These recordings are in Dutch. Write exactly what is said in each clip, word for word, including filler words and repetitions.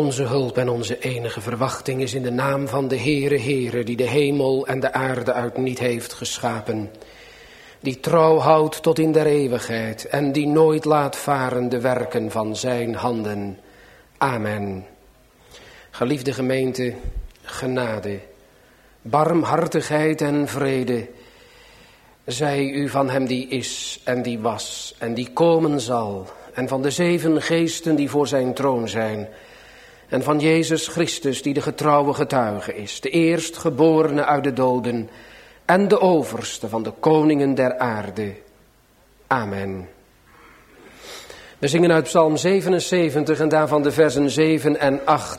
Onze hulp en onze enige verwachting is in de naam van de Heere Heere, die de hemel en de aarde uit niet heeft geschapen. Die trouw houdt tot in der eeuwigheid en die nooit laat varen de werken van zijn handen. Amen. Geliefde gemeente, genade, barmhartigheid en vrede zij u van hem die is en die was en die komen zal, en van de zeven geesten die voor zijn troon zijn, en van Jezus Christus die de getrouwe getuige is, de eerstgeborene uit de doden en de overste van de koningen der aarde. Amen. We zingen uit Psalm zevenenzeventig en daarvan de versen zeven en acht.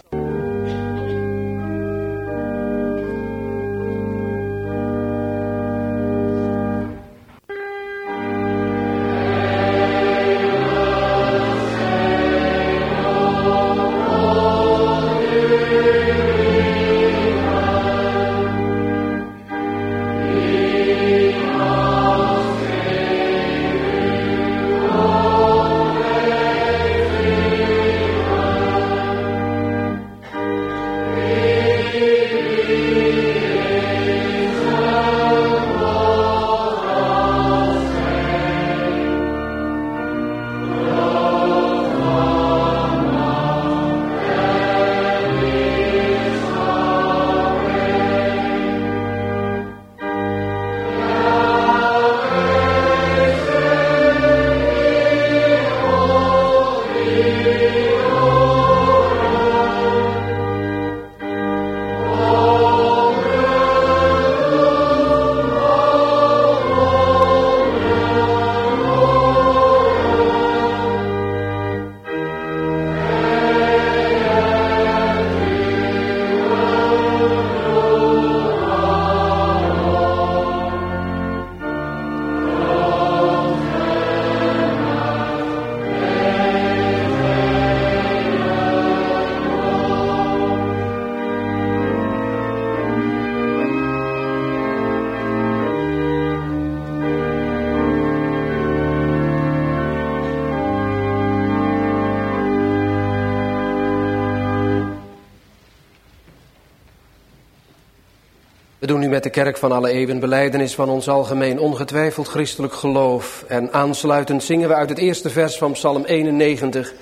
We doen nu met de kerk van alle eeuwen belijdenis van ons algemeen ongetwijfeld christelijk geloof. En aansluitend zingen we uit het eerste vers van Psalm eenennegentig.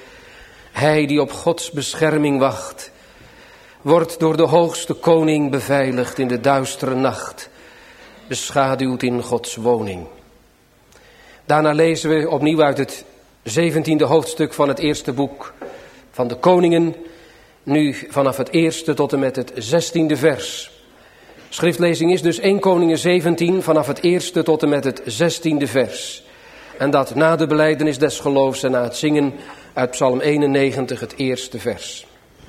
Hij die op Gods bescherming wacht, wordt door de hoogste koning beveiligd in de duistere nacht, beschaduwd in Gods woning. Daarna lezen we opnieuw uit het zeventiende hoofdstuk van het eerste boek van de Koningen, nu vanaf het eerste tot en met het zestiende vers. Schriftlezing is dus eerste Koningen zeventien vanaf het eerste tot en met het zestiende vers. En dat na de belijdenis des geloofs en na het zingen uit Psalm eenennegentig het eerste vers.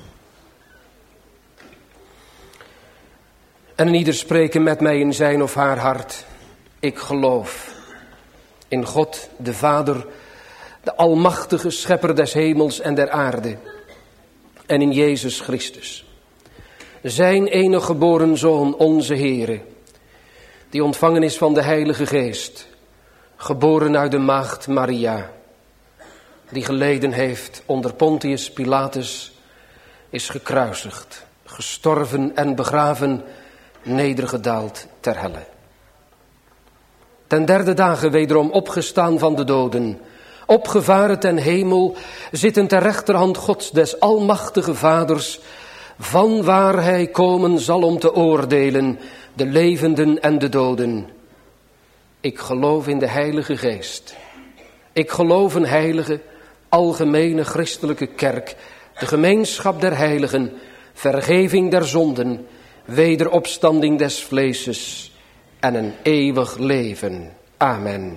En een ieder spreken met mij in zijn of haar hart. Ik geloof in God de Vader, de almachtige schepper des hemels en der aarde. En in Jezus Christus, zijn enige geboren Zoon, onze Heere, die ontvangen is van de Heilige Geest, geboren uit de maagd Maria, die geleden heeft onder Pontius Pilatus, is gekruisigd, gestorven en begraven, nedergedaald ter helle. Ten derde dagen wederom opgestaan van de doden, opgevaren ten hemel, zitten ter rechterhand Gods des almachtige Vaders, van waar hij komen zal om te oordelen de levenden en de doden. Ik geloof in de Heilige Geest. Ik geloof een heilige, algemene christelijke kerk, de gemeenschap der heiligen, vergeving der zonden, wederopstanding des vleeses en een eeuwig leven. Amen.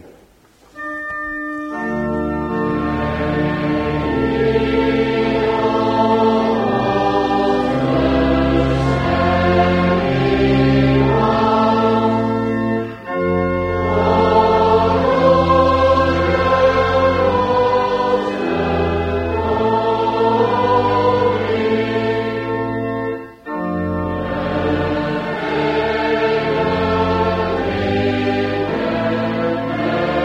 Amen.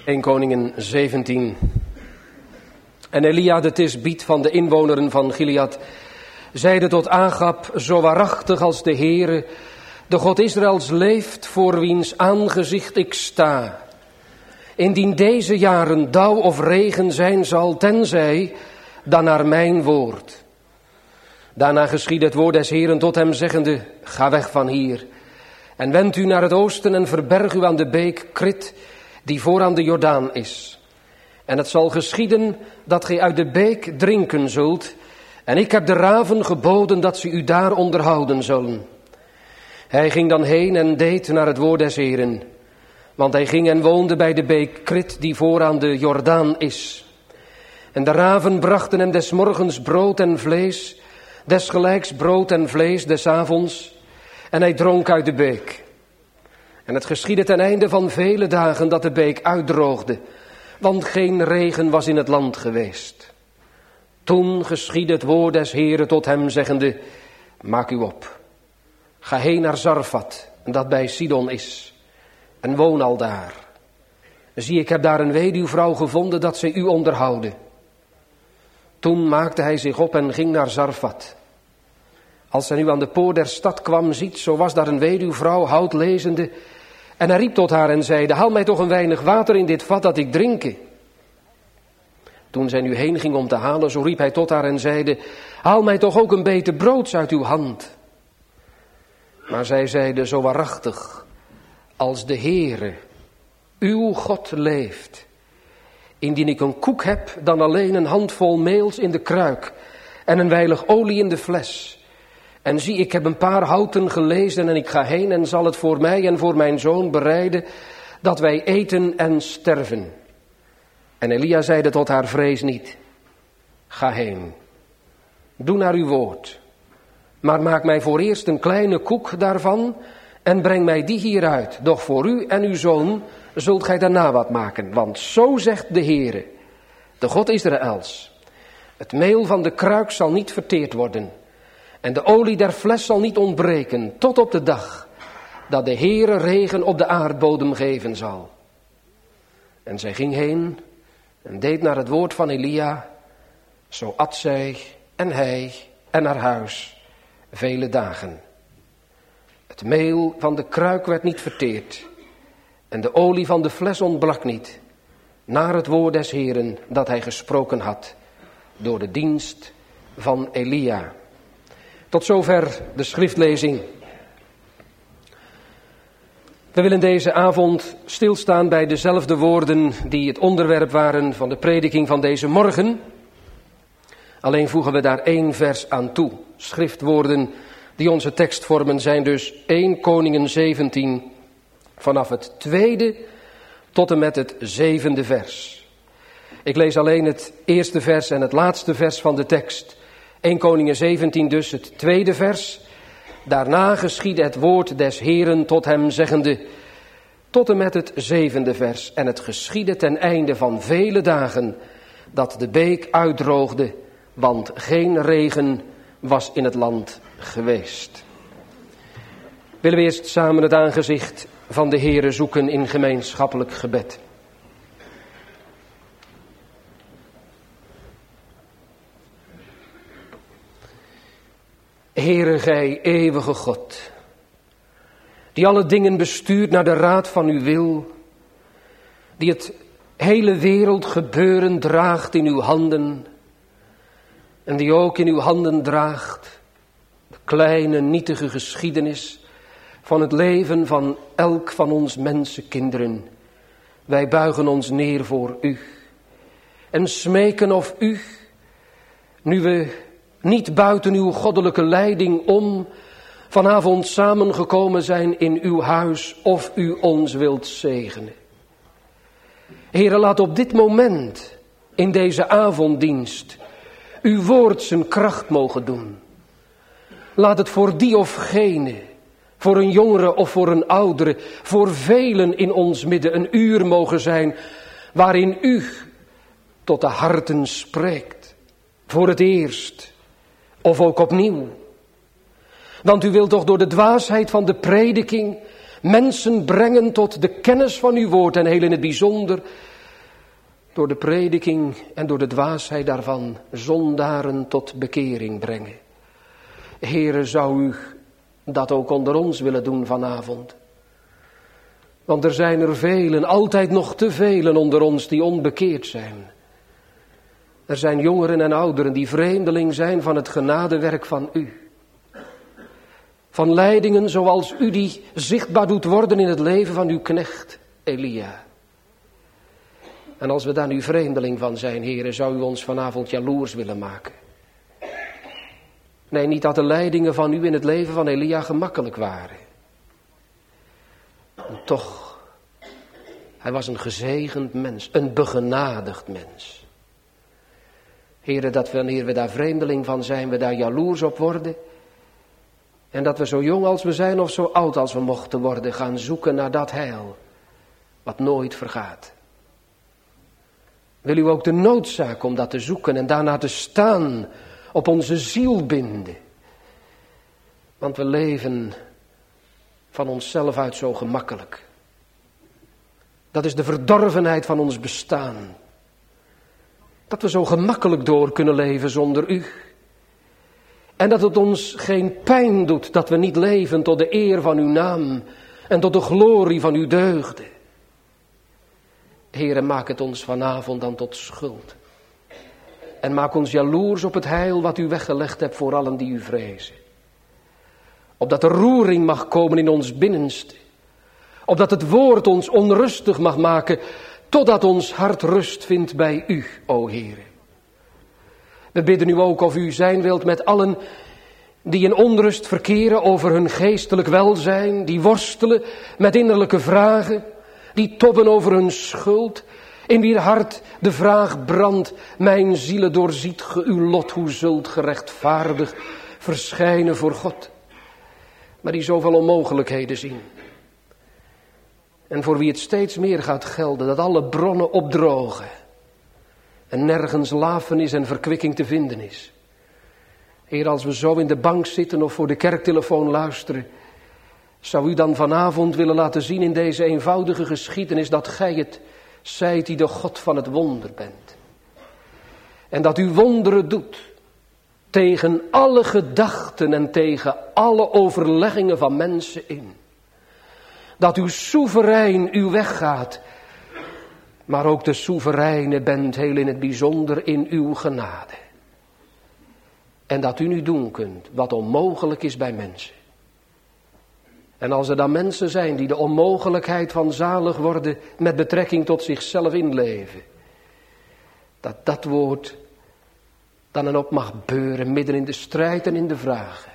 eerste Koningen zeventien. En Elia de Tisbiet van de inwoneren van Gilead zeide tot Agab, zo waarachtig als de Heere, de God Israëls leeft, voor wiens aangezicht ik sta. Indien deze jaren dauw of regen zijn zal, tenzij dan naar mijn woord. Daarna geschiedde het woord des Heeren tot hem zeggende, ga weg van hier en wend u naar het oosten en verberg u aan de beek Krit, die voor aan de Jordaan is. En het zal geschieden dat gij uit de beek drinken zult, en ik heb de raven geboden dat ze u daar onderhouden zullen. Hij ging dan heen en deed naar het woord des Heeren, want hij ging en woonde bij de beek Krit, die voor aan de Jordaan is. En de raven brachten hem des morgens brood en vlees, desgelijks brood en vlees des avonds, en hij dronk uit de beek. En het geschiedde ten einde van vele dagen dat de beek uitdroogde, want geen regen was in het land geweest. Toen geschiedde het woord des Heeren tot hem, zeggende, maak u op, ga heen naar Zarfat, dat bij Sidon is, en woon al daar. Zie, ik heb daar een weduwvrouw gevonden dat zij u onderhouden. Toen maakte hij zich op en ging naar Zarfat. Als hij nu aan de poort der stad kwam, ziet, zo was daar een weduwvrouw, hout lezende, en hij riep tot haar en zeide, haal mij toch een weinig water in dit vat dat ik drinke. Toen zij nu heen ging om te halen, zo riep hij tot haar en zeide, haal mij toch ook een beetje broods uit uw hand. Maar zij zeide, zo waarachtig als de Heere, uw God leeft, indien ik een koek heb, dan alleen een handvol meels in de kruik en een weilig olie in de fles. En zie, ik heb een paar houten gelezen en ik ga heen en zal het voor mij en voor mijn zoon bereiden, dat wij eten en sterven. En Elia zeide tot haar, vrees niet, ga heen, doe naar uw woord, maar maak mij voor eerst een kleine koek daarvan en breng mij die hieruit. Doch voor u en uw zoon zult gij daarna wat maken, want zo zegt de Heere, de God Israëls, het meel van de kruik zal niet verteerd worden en de olie der fles zal niet ontbreken, tot op de dag dat de Heere regen op de aardbodem geven zal. En zij ging heen en deed naar het woord van Elia, zo at zij en hij en haar huis vele dagen. Het meel van de kruik werd niet verteerd en de olie van de fles ontbrak niet, naar het woord des Heeren dat hij gesproken had door de dienst van Elia. Tot zover de schriftlezing. We willen deze avond stilstaan bij dezelfde woorden die het onderwerp waren van de prediking van deze morgen. Alleen voegen we daar één vers aan toe. Schriftwoorden die onze tekst vormen zijn dus eerste Koningen zeventien, vanaf het tweede tot en met het zevende vers. Ik lees alleen het eerste vers en het laatste vers van de tekst. eerste Koningen zeventien dus, het tweede vers. Daarna geschiedde het woord des Heeren tot hem zeggende, tot en met het zevende vers. En het geschiedde ten einde van vele dagen, dat de beek uitdroogde, want geen regen was in het land geweest. Willen we eerst samen het aangezicht van de Heere zoeken in gemeenschappelijk gebed. Heere, gij eeuwige God, die alle dingen bestuurt naar de raad van uw wil, die het hele wereld gebeuren draagt in uw handen, en die ook in uw handen draagt de kleine, nietige geschiedenis van het leven van elk van ons mensenkinderen. Wij buigen ons neer voor u en smeken of u, nu we niet buiten uw goddelijke leiding om vanavond samengekomen zijn in uw huis, of u ons wilt zegenen. Heere, laat op dit moment in deze avonddienst uw woord zijn kracht mogen doen. Laat het voor die of gene, voor een jongere of voor een oudere, voor velen in ons midden een uur mogen zijn waarin u tot de harten spreekt, voor het eerst of ook opnieuw. Want u wilt toch door de dwaasheid van de prediking mensen brengen tot de kennis van uw woord en heel in het bijzonder door de prediking en door de dwaasheid daarvan zondaren tot bekering brengen. Heere, zou u dat ook onder ons willen doen vanavond? Want er zijn er velen, altijd nog te velen onder ons die onbekeerd zijn. Er zijn jongeren en ouderen die vreemdeling zijn van het genadewerk van u. Van leidingen zoals u die zichtbaar doet worden in het leven van uw knecht Elia. En als we daar nu vreemdeling van zijn, Heere, zou u ons vanavond jaloers willen maken. Nee, niet dat de leidingen van u in het leven van Elia gemakkelijk waren. En toch, hij was een gezegend mens, een begenadigd mens. Heere, dat wanneer we daar vreemdeling van zijn, we daar jaloers op worden. En dat we zo jong als we zijn of zo oud als we mochten worden, gaan zoeken naar dat heil, wat nooit vergaat. Wil u ook de noodzaak om dat te zoeken en daarna te staan op onze ziel binden. Want we leven van onszelf uit zo gemakkelijk. Dat is de verdorvenheid van ons bestaan. Dat we zo gemakkelijk door kunnen leven zonder u. En dat het ons geen pijn doet dat we niet leven tot de eer van uw naam en tot de glorie van uw deugden. Heere, maak het ons vanavond dan tot schuld. En maak ons jaloers op het heil wat u weggelegd hebt voor allen die u vrezen. Opdat er roering mag komen in ons binnenste. Opdat het woord ons onrustig mag maken, totdat ons hart rust vindt bij u, o Heere. We bidden u ook of u zijn wilt met allen die in onrust verkeren over hun geestelijk welzijn, die worstelen met innerlijke vragen, die tobben over hun schuld, in wier hart de vraag brandt, mijn ziele doorziet ge uw lot, hoe zult gerechtvaardig verschijnen voor God. Maar die zoveel onmogelijkheden zien. En voor wie het steeds meer gaat gelden, dat alle bronnen opdrogen. En nergens lafenis en verkwikking te vinden is. Heer, als we zo in de bank zitten of voor de kerktelefoon luisteren, zou u dan vanavond willen laten zien in deze eenvoudige geschiedenis dat gij het zijt die de God van het wonder bent. En dat u wonderen doet tegen alle gedachten en tegen alle overleggingen van mensen in. Dat u soeverein uw weg gaat, maar ook de soevereine bent heel in het bijzonder in uw genade. En dat u nu doen kunt wat onmogelijk is bij mensen. En als er dan mensen zijn die de onmogelijkheid van zalig worden met betrekking tot zichzelf inleven, dat dat woord dan en op mag beuren midden in de strijd en in de vragen.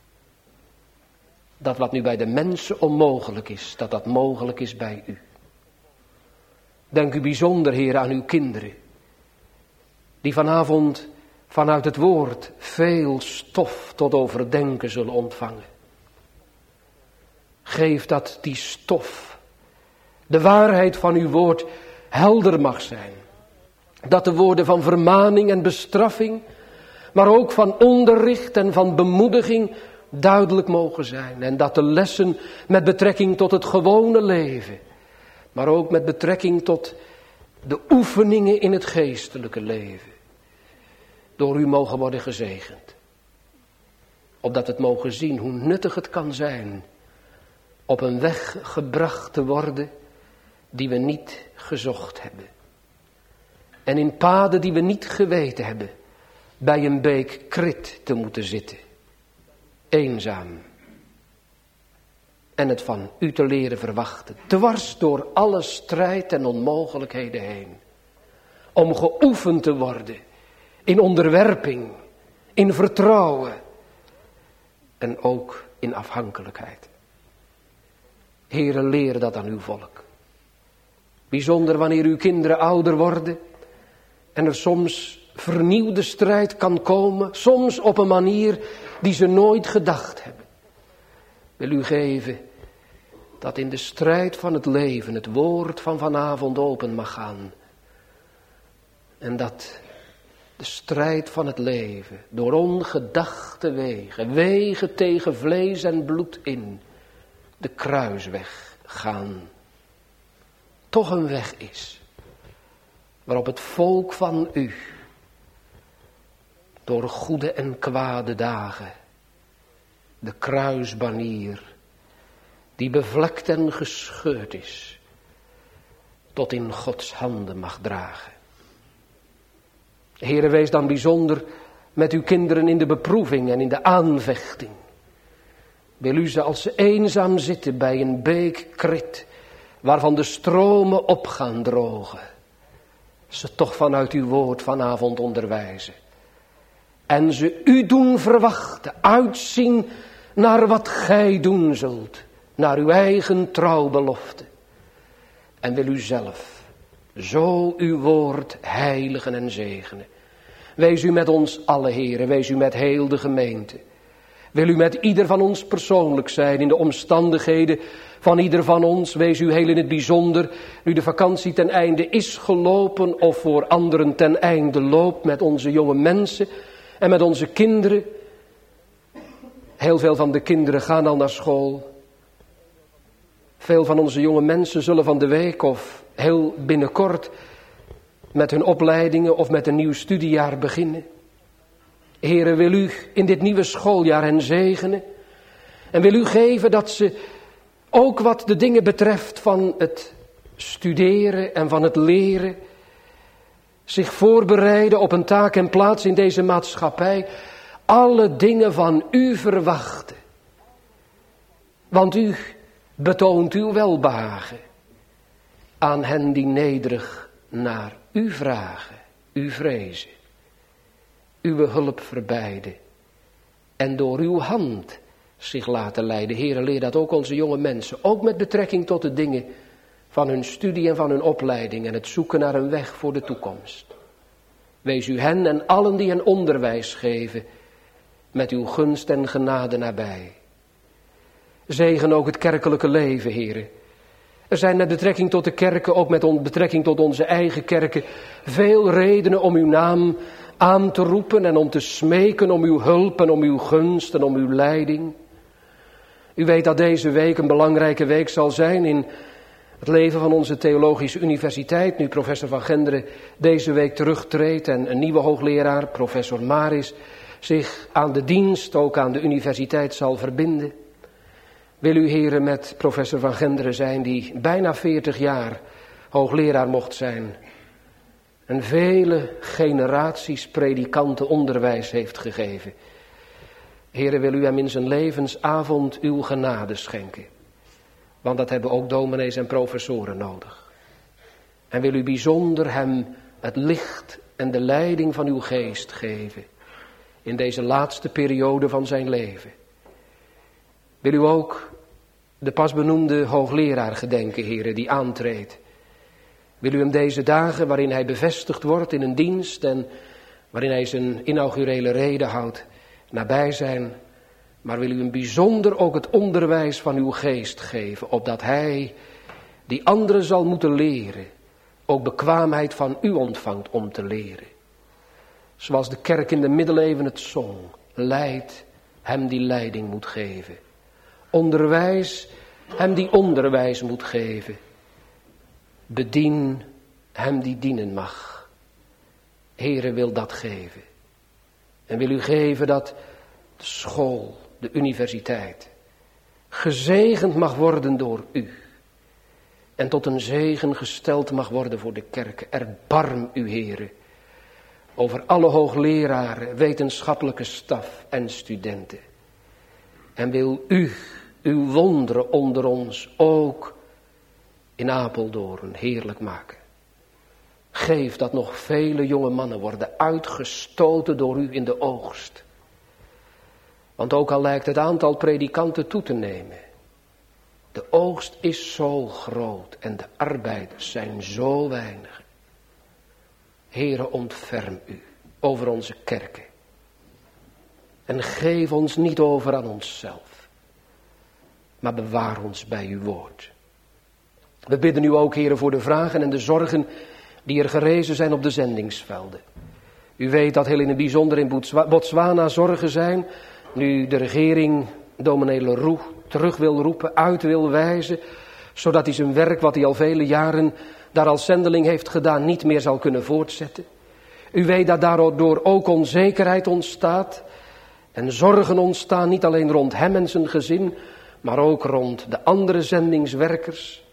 Dat wat nu bij de mensen onmogelijk is, dat dat mogelijk is bij u. Denk u bijzonder, Heer, aan uw kinderen, die vanavond vanuit het woord veel stof tot overdenken zullen ontvangen. Geef dat die stof, de waarheid van uw woord, helder mag zijn. Dat de woorden van vermaning en bestraffing, maar ook van onderricht en van bemoediging duidelijk mogen zijn. En dat de lessen met betrekking tot het gewone leven, maar ook met betrekking tot de oefeningen in het geestelijke leven, door u mogen worden gezegend. Opdat we het mogen zien hoe nuttig het kan zijn op een weg gebracht te worden die we niet gezocht hebben. En in paden die we niet geweten hebben, bij een beek Krit te moeten zitten. Eenzaam. En het van u te leren verwachten. Dwars door alle strijd en onmogelijkheden heen. Om geoefend te worden in onderwerping, in vertrouwen en ook in afhankelijkheid. Heere, leer dat aan uw volk. Bijzonder wanneer uw kinderen ouder worden en er soms vernieuwde strijd kan komen, soms op een manier die ze nooit gedacht hebben. Wil u geven dat in de strijd van het leven het woord van vanavond open mag gaan. En dat de strijd van het leven door ongedachte wegen, wegen tegen vlees en bloed in, de kruisweg gaan. Toch een weg is waarop het volk van u door goede en kwade dagen de kruisbanier die bevlekt en gescheurd is, tot in Gods handen mag dragen. Heere, wees dan bijzonder met uw kinderen in de beproeving en in de aanvechting. Wil u ze als ze eenzaam zitten bij een beek krit, waarvan de stromen op gaan drogen, ze toch vanuit uw woord vanavond onderwijzen. En ze u doen verwachten, uitzien naar wat gij doen zult, naar uw eigen trouwbelofte. En wil u zelf zo uw woord heiligen en zegenen. Wees u met ons alle, Heere, wees u met heel de gemeente. Wil u met ieder van ons persoonlijk zijn in de omstandigheden van ieder van ons. Wees u heel in het bijzonder, nu de vakantie ten einde is gelopen of voor anderen ten einde loopt, met onze jonge mensen en met onze kinderen. Heel veel van de kinderen gaan al naar school. Veel van onze jonge mensen zullen van de week of heel binnenkort met hun opleidingen of met een nieuw studiejaar beginnen. Heere, wil u in dit nieuwe schooljaar hen zegenen. En wil u geven dat ze ook wat de dingen betreft van het studeren en van het leren, zich voorbereiden op een taak en plaats in deze maatschappij, alle dingen van u verwachten. Want u betoont uw welbehagen aan hen die nederig naar u vragen, u vrezen, uw hulp verbijden en door uw hand zich laten leiden. Heere, leer dat ook onze jonge mensen, ook met betrekking tot de dingen van hun studie en van hun opleiding en het zoeken naar een weg voor de toekomst. Wees u hen en allen die hen onderwijs geven met uw gunst en genade nabij. Zegen ook het kerkelijke leven, Heere. Er zijn met betrekking tot de kerken, ook met betrekking tot onze eigen kerken, veel redenen om uw naam aan te roepen en om te smeken om uw hulp en om uw gunst en om uw leiding. U weet dat deze week een belangrijke week zal zijn in het leven van onze theologische universiteit. Nu professor Van Genderen deze week terugtreedt en een nieuwe hoogleraar, professor Maris, zich aan de dienst, ook aan de universiteit zal verbinden. Wil u, heren, met professor Van Genderen zijn, die bijna veertig jaar hoogleraar mocht zijn en vele generaties predikanten onderwijs heeft gegeven. Heren, wil u hem in zijn levensavond uw genade schenken. Want dat hebben ook dominees en professoren nodig. En wil u bijzonder hem het licht en de leiding van uw geest geven in deze laatste periode van zijn leven. Wil u ook de pas benoemde hoogleraar gedenken, heren, die aantreedt. Wil u hem deze dagen waarin hij bevestigd wordt in een dienst en waarin hij zijn inaugurele rede houdt, nabij zijn. Maar wil u hem bijzonder ook het onderwijs van uw geest geven, opdat hij, die anderen zal moeten leren, ook bekwaamheid van u ontvangt om te leren. Zoals de kerk in de middeleeuwen het zong, leid hem die leiding moet geven. Onderwijs hem die onderwijs moet geven. Bedien hem die dienen mag. Heere, wil dat geven. En wil u geven dat de school, de universiteit, gezegend mag worden door u. En tot een zegen gesteld mag worden voor de kerken. Erbarm u, Heere, over alle hoogleraren, wetenschappelijke staf en studenten. En wil u uw wonderen onder ons ook in Apeldoorn heerlijk maken. Geef dat nog vele jonge mannen worden uitgestoten door u in de oogst. Want ook al lijkt het aantal predikanten toe te nemen, de oogst is zo groot en de arbeiders zijn zo weinig. Heere, ontferm u over onze kerken. En geef ons niet over aan onszelf, maar bewaar ons bij uw woord. We bidden u ook, Heere, voor de vragen en de zorgen die er gerezen zijn op de zendingsvelden. U weet dat heel in het bijzonder in Botswana zorgen zijn, nu de regering dominee Leroux terug wil roepen, uit wil wijzen, zodat hij zijn werk, wat hij al vele jaren daar als zendeling heeft gedaan, niet meer zal kunnen voortzetten. U weet dat daardoor ook onzekerheid ontstaat en zorgen ontstaan, niet alleen rond hem en zijn gezin, maar ook rond de andere zendingswerkers.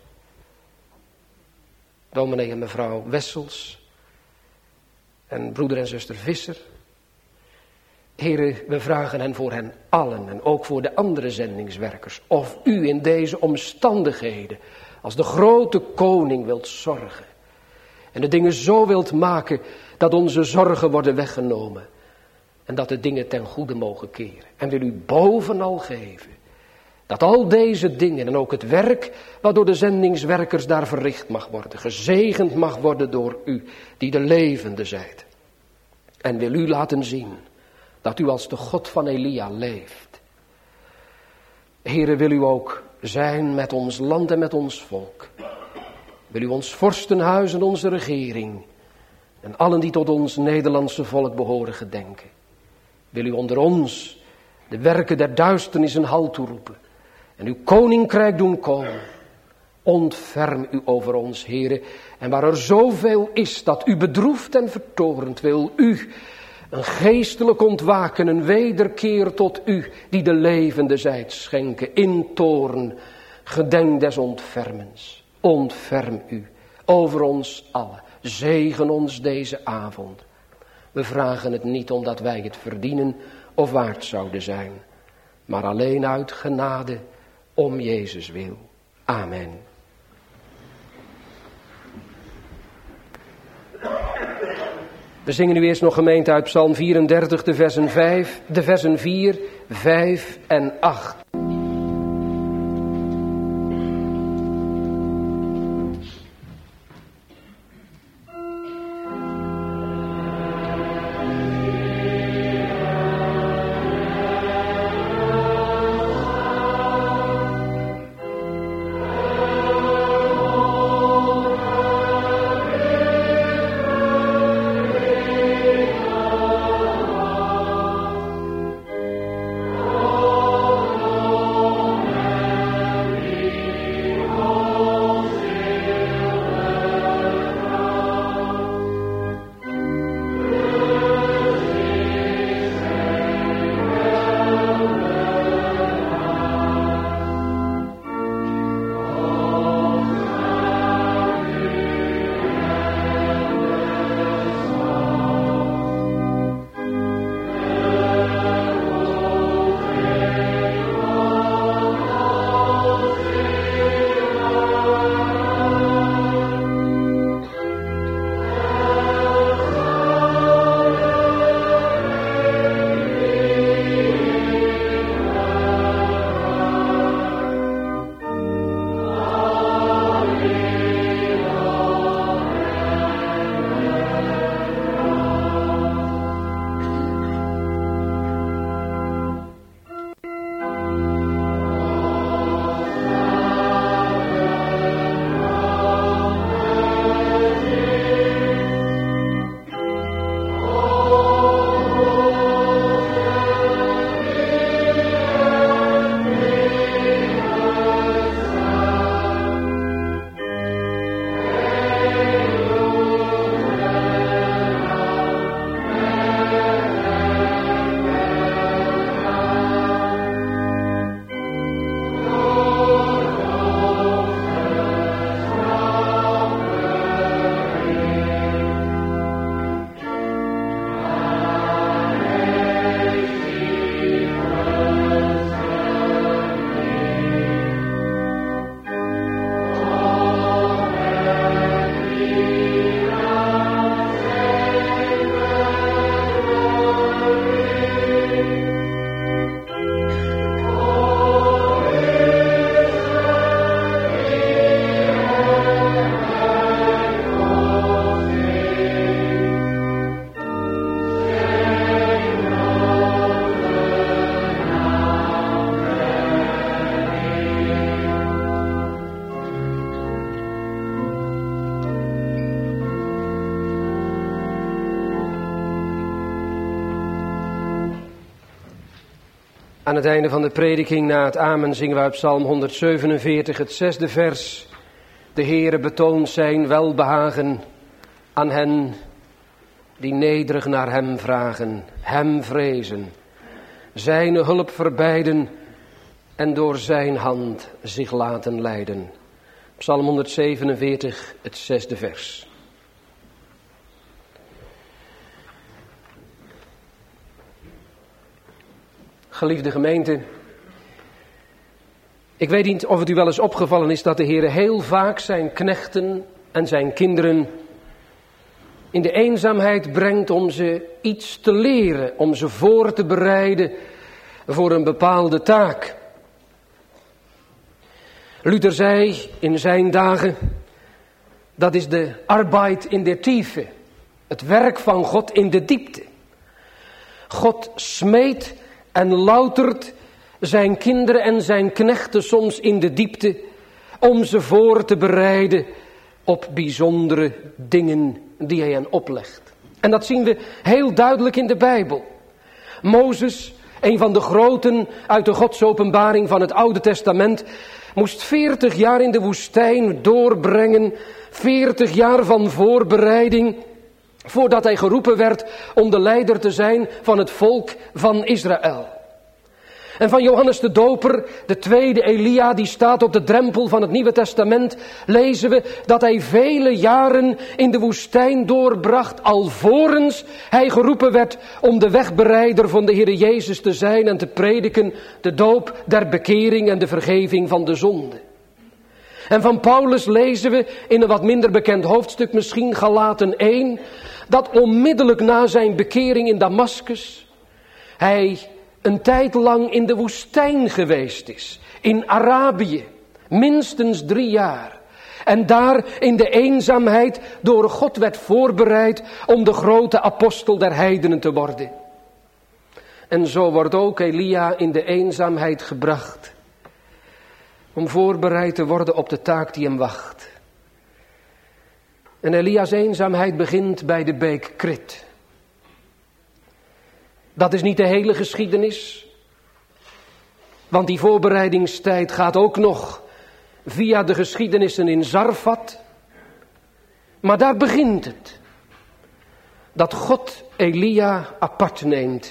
Dominee en mevrouw Wessels en broeder en zuster Visser. Heren, we vragen hen voor hen allen en ook voor de andere zendingswerkers. Of u in deze omstandigheden als de grote koning wilt zorgen. En de dingen zo wilt maken dat onze zorgen worden weggenomen. En dat de dingen ten goede mogen keren. En wil u bovenal geven dat al deze dingen en ook het werk waardoor de zendingswerkers daar verricht mag worden. Gezegend mag worden door u die de levende zijt. En wil u laten zien dat u als de God van Elia leeft. Heere, wil u ook zijn met ons land en met ons volk. Wil u ons vorstenhuis en onze regering en allen die tot ons Nederlandse volk behoren gedenken. Wil u onder ons de werken der duisternis een halt toeroepen en uw koninkrijk doen komen. Ontferm u over ons, Heere, en waar er zoveel is dat u bedroeft en vertorent, wil u een geestelijk ontwaken, een wederkeer tot u, die de levende zijt, schenken in toorn. Gedenk des ontfermens. Ontferm u over ons allen. Zegen ons deze avond. We vragen het niet omdat wij het verdienen of waard zouden zijn, maar alleen uit genade om Jezus wil. Amen. We zingen nu eerst nog gemeente uit Psalm vierendertig, de versen vijf, de versen vier, vijf en acht. Aan het einde van de prediking, na het amen, zingen wij op Psalm honderdzevenenveertig het zesde vers. De Heere betoont zijn welbehagen aan hen die nederig naar hem vragen, hem vrezen, zijn hulp verbijden en door zijn hand zich laten leiden. Psalm honderdzevenenveertig, het zesde vers. Geliefde gemeente, ik weet niet of het u wel eens opgevallen is dat de Heer heel vaak zijn knechten en zijn kinderen in de eenzaamheid brengt om ze iets te leren, om ze voor te bereiden voor een bepaalde taak. Luther zei in zijn dagen, dat is de arbeid in der Tiefe, het werk van God in de diepte. God smeet en loutert zijn kinderen en zijn knechten soms in de diepte om ze voor te bereiden op bijzondere dingen die hij hen oplegt. En dat zien we heel duidelijk in de Bijbel. Mozes, een van de groten uit de Godsopenbaring van het Oude Testament, moest veertig jaar in de woestijn doorbrengen, veertig jaar van voorbereiding, voordat hij geroepen werd om de leider te zijn van het volk van Israël. En van Johannes de Doper, de tweede Elia, die staat op de drempel van het Nieuwe Testament, lezen we dat hij vele jaren in de woestijn doorbracht, alvorens hij geroepen werd om de wegbereider van de Heer Jezus te zijn en te prediken de doop der bekering en de vergeving van de zonde. En van Paulus lezen we in een wat minder bekend hoofdstuk, misschien Galaten één, dat onmiddellijk na zijn bekering in Damaskus hij een tijd lang in de woestijn geweest is, in Arabië, minstens drie jaar. En daar in de eenzaamheid door God werd voorbereid om de grote apostel der heidenen te worden. En zo wordt ook Elia in de eenzaamheid gebracht, om voorbereid te worden op de taak die hem wacht. En Elia's eenzaamheid begint bij de beek Krit. Dat is niet de hele geschiedenis, want die voorbereidingstijd gaat ook nog via de geschiedenissen in Zarfat. Maar daar begint het, dat God Elia apart neemt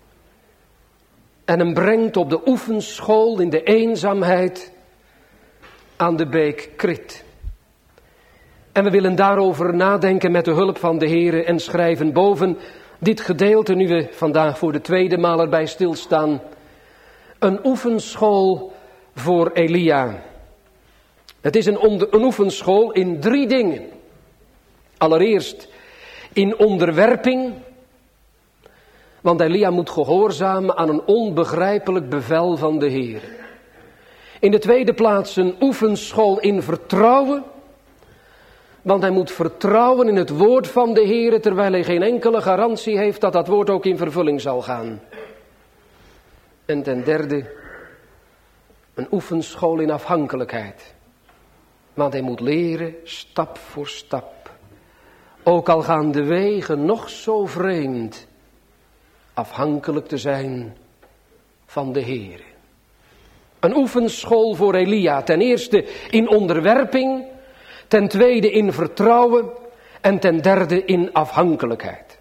en hem brengt op de oefenschool in de eenzaamheid aan de beek Krit. En we willen daarover nadenken met de hulp van de Heere en schrijven boven dit gedeelte, nu we vandaag voor de tweede maal erbij stilstaan, een oefenschool voor Elia. Het is een, onder, een oefenschool in drie dingen. Allereerst in onderwerping, want Elia moet gehoorzamen aan een onbegrijpelijk bevel van de Heer. In de tweede plaats een oefenschool in vertrouwen, want hij moet vertrouwen in het woord van de Heer, terwijl hij geen enkele garantie heeft dat dat woord ook in vervulling zal gaan. En ten derde, een oefenschool in afhankelijkheid. Want hij moet leren, stap voor stap, ook al gaan de wegen nog zo vreemd, afhankelijk te zijn van de Heer. Een oefenschool voor Elia, ten eerste in onderwerping, ten tweede in vertrouwen en ten derde in afhankelijkheid.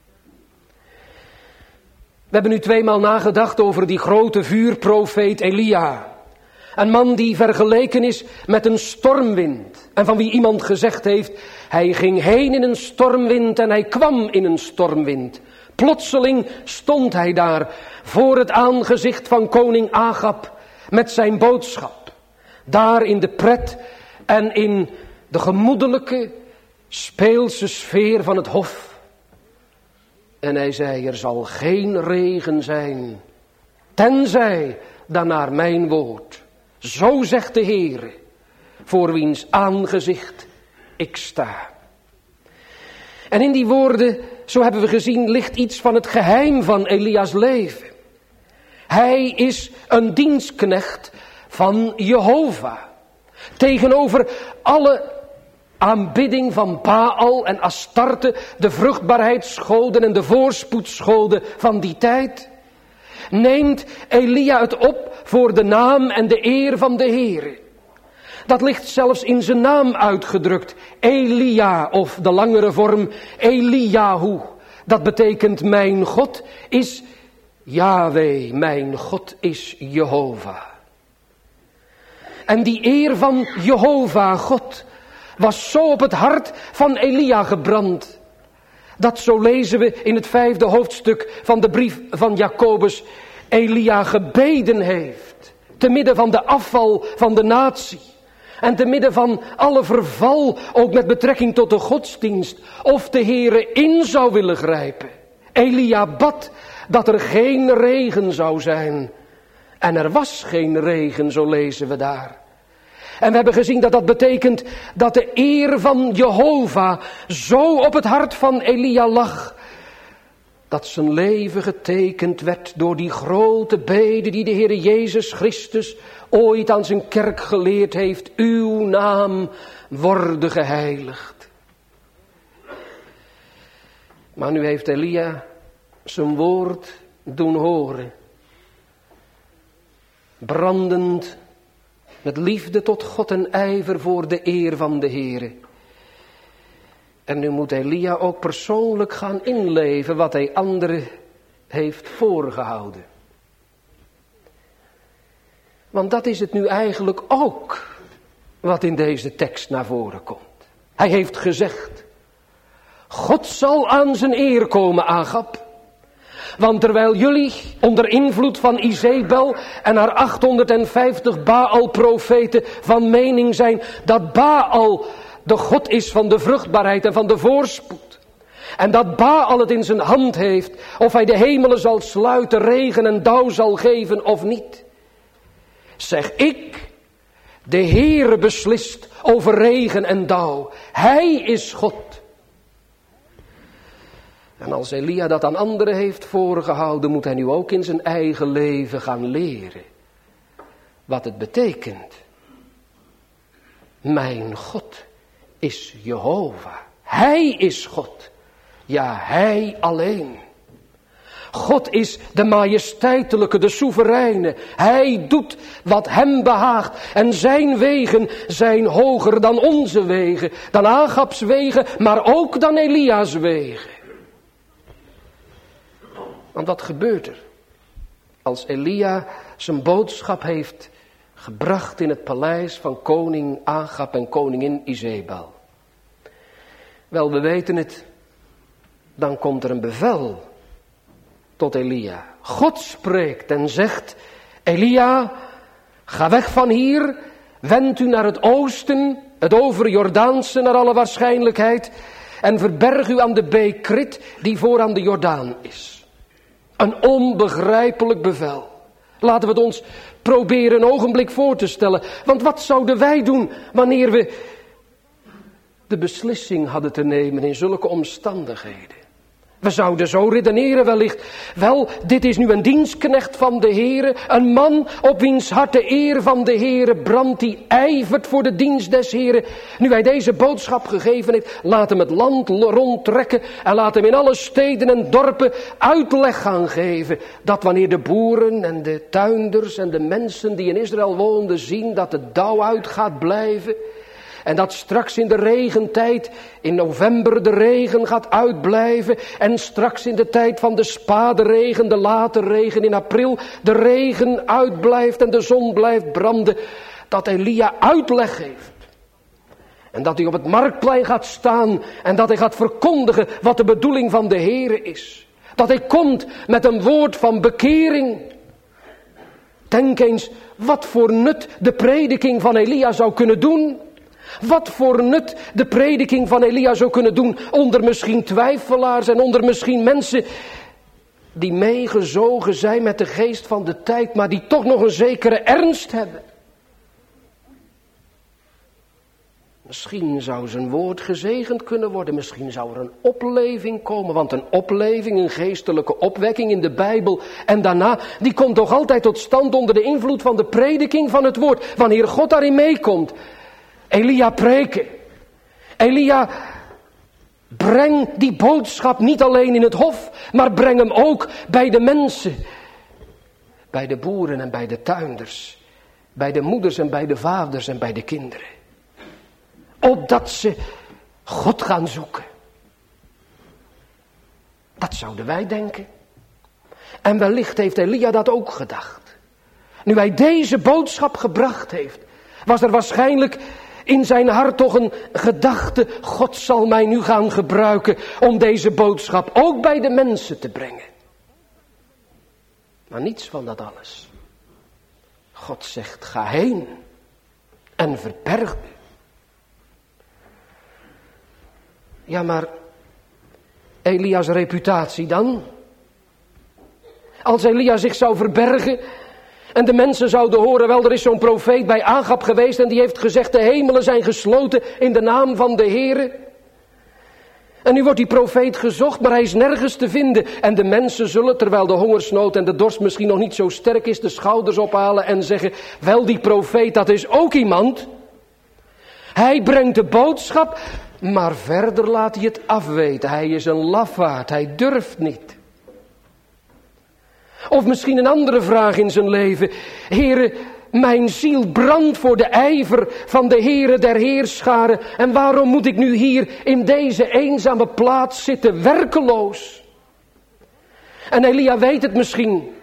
We hebben nu tweemaal nagedacht over die grote vuurprofeet Elia. Een man die vergeleken is met een stormwind. En van wie iemand gezegd heeft, hij ging heen in een stormwind en hij kwam in een stormwind. Plotseling stond hij daar voor het aangezicht van koning Agab met zijn boodschap. Daar in de pret en in de gemoedelijke, speelse sfeer van het hof. En hij zei, er zal geen regen zijn, tenzij dan naar mijn woord. Zo zegt de Heer, voor wiens aangezicht ik sta. En in die woorden, zo hebben we gezien, ligt iets van het geheim van Elia's leven. Hij is een dienstknecht van Jehovah. Tegenover alle aanbidding van Baal en Astarte, de vruchtbaarheidsgoden en de voorspoedsgoden van die tijd, neemt Elia het op voor de naam en de eer van de Heer. Dat ligt zelfs in zijn naam uitgedrukt. Elia, of de langere vorm Eliyahu. Dat betekent mijn God is Yahweh, mijn God is Jehovah. En die eer van Jehovah, God, was zo op het hart van Elia gebrand. Dat, zo lezen we in het vijfde hoofdstuk van de brief van Jacobus, Elia gebeden heeft. Te midden van de afval van de natie. En te midden van alle verval, ook met betrekking tot de godsdienst, of de Heere in zou willen grijpen. Elia bad dat er geen regen zou zijn. En er was geen regen, zo lezen we daar. En we hebben gezien dat dat betekent dat de eer van Jehovah zo op het hart van Elia lag, dat zijn leven getekend werd door die grote bede die de Heer Jezus Christus ooit aan zijn kerk geleerd heeft. Uw naam worde geheiligd. Maar nu heeft Elia zijn woord doen horen. Brandend met liefde tot God en ijver voor de eer van de Heere. En nu moet Elia ook persoonlijk gaan inleven wat hij anderen heeft voorgehouden. Want dat is het nu eigenlijk ook wat in deze tekst naar voren komt. Hij heeft gezegd, God zal aan zijn eer komen, Agab. Want terwijl jullie onder invloed van Izebel en haar achthonderdvijftig Baal-profeten van mening zijn dat Baal de God is van de vruchtbaarheid en van de voorspoed. En dat Baal het in zijn hand heeft of hij de hemelen zal sluiten, regen en dauw zal geven of niet. Zeg ik, de Heere beslist over regen en dauw. Hij is God. En als Elia dat aan anderen heeft voorgehouden, moet hij nu ook in zijn eigen leven gaan leren wat het betekent. Mijn God is Jehovah. Hij is God. Ja, hij alleen. God is de majesteitelijke, de soevereine. Hij doet wat hem behaagt. En zijn wegen zijn hoger dan onze wegen. Dan Agabs wegen, maar ook dan Elia's wegen. Want wat gebeurt er als Elia zijn boodschap heeft gebracht in het paleis van koning Agab en koningin Izebel? Wel, we weten het. Dan komt er een bevel tot Elia. God spreekt en zegt, Elia, ga weg van hier, wend u naar het oosten, het overjordaanse naar alle waarschijnlijkheid, en verberg u aan de beek Krit die voor aan de Jordaan is. Een onbegrijpelijk bevel. Laten we het ons proberen een ogenblik voor te stellen. Want wat zouden wij doen wanneer we de beslissing hadden te nemen in zulke omstandigheden? We zouden zo redeneren wellicht. Wel, dit is nu een dienstknecht van de Heere. Een man op wiens hart de eer van de Heere brandt, die ijvert voor de dienst des Heere. Nu hij deze boodschap gegeven heeft, laat hem het land rondtrekken en laat hem in alle steden en dorpen uitleg gaan geven. Dat wanneer de boeren en de tuinders en de mensen die in Israël woonden zien dat de dauw uit gaat blijven. En dat straks in de regentijd, in november de regen gaat uitblijven. En straks in de tijd van de spaderegen, de late regen in april, de regen uitblijft en de zon blijft branden. Dat Elia uitleg geeft. En dat hij op het marktplein gaat staan en dat hij gaat verkondigen wat de bedoeling van de Heere is. Dat hij komt met een woord van bekering. Denk eens wat voor nut de prediking van Elia zou kunnen doen. Wat voor nut de prediking van Elia zou kunnen doen onder misschien twijfelaars en onder misschien mensen die meegezogen zijn met de geest van de tijd, maar die toch nog een zekere ernst hebben. Misschien zou zijn woord gezegend kunnen worden, misschien zou er een opleving komen, want een opleving, een geestelijke opwekking in de Bijbel en daarna, die komt toch altijd tot stand onder de invloed van de prediking van het woord, wanneer God daarin meekomt. Elia preken. Elia, breng die boodschap niet alleen in het hof, maar breng hem ook bij de mensen. Bij de boeren en bij de tuinders. Bij de moeders en bij de vaders en bij de kinderen. Opdat ze God gaan zoeken. Dat zouden wij denken. En wellicht heeft Elia dat ook gedacht. Nu hij deze boodschap gebracht heeft, was er waarschijnlijk in zijn hart toch een gedachte: God zal mij nu gaan gebruiken om deze boodschap ook bij de mensen te brengen. Maar niets van dat alles. God zegt: ga heen en verberg u. Ja, maar Elia's reputatie dan? Als Elia zich zou verbergen en de mensen zouden horen: wel, er is zo'n profeet bij Agab geweest en die heeft gezegd: de hemelen zijn gesloten in de naam van de Heere. En nu wordt die profeet gezocht, maar hij is nergens te vinden. En de mensen zullen, terwijl de hongersnood en de dorst misschien nog niet zo sterk is, de schouders ophalen en zeggen: wel, die profeet, dat is ook iemand. Hij brengt de boodschap, maar verder laat hij het afweten. Hij is een lafaard, hij durft niet. Of misschien een andere vraag in zijn leven: Heere, mijn ziel brandt voor de ijver van de Heere der Heerscharen. En waarom moet ik nu hier in deze eenzame plaats zitten, werkeloos? En Elia weet het misschien.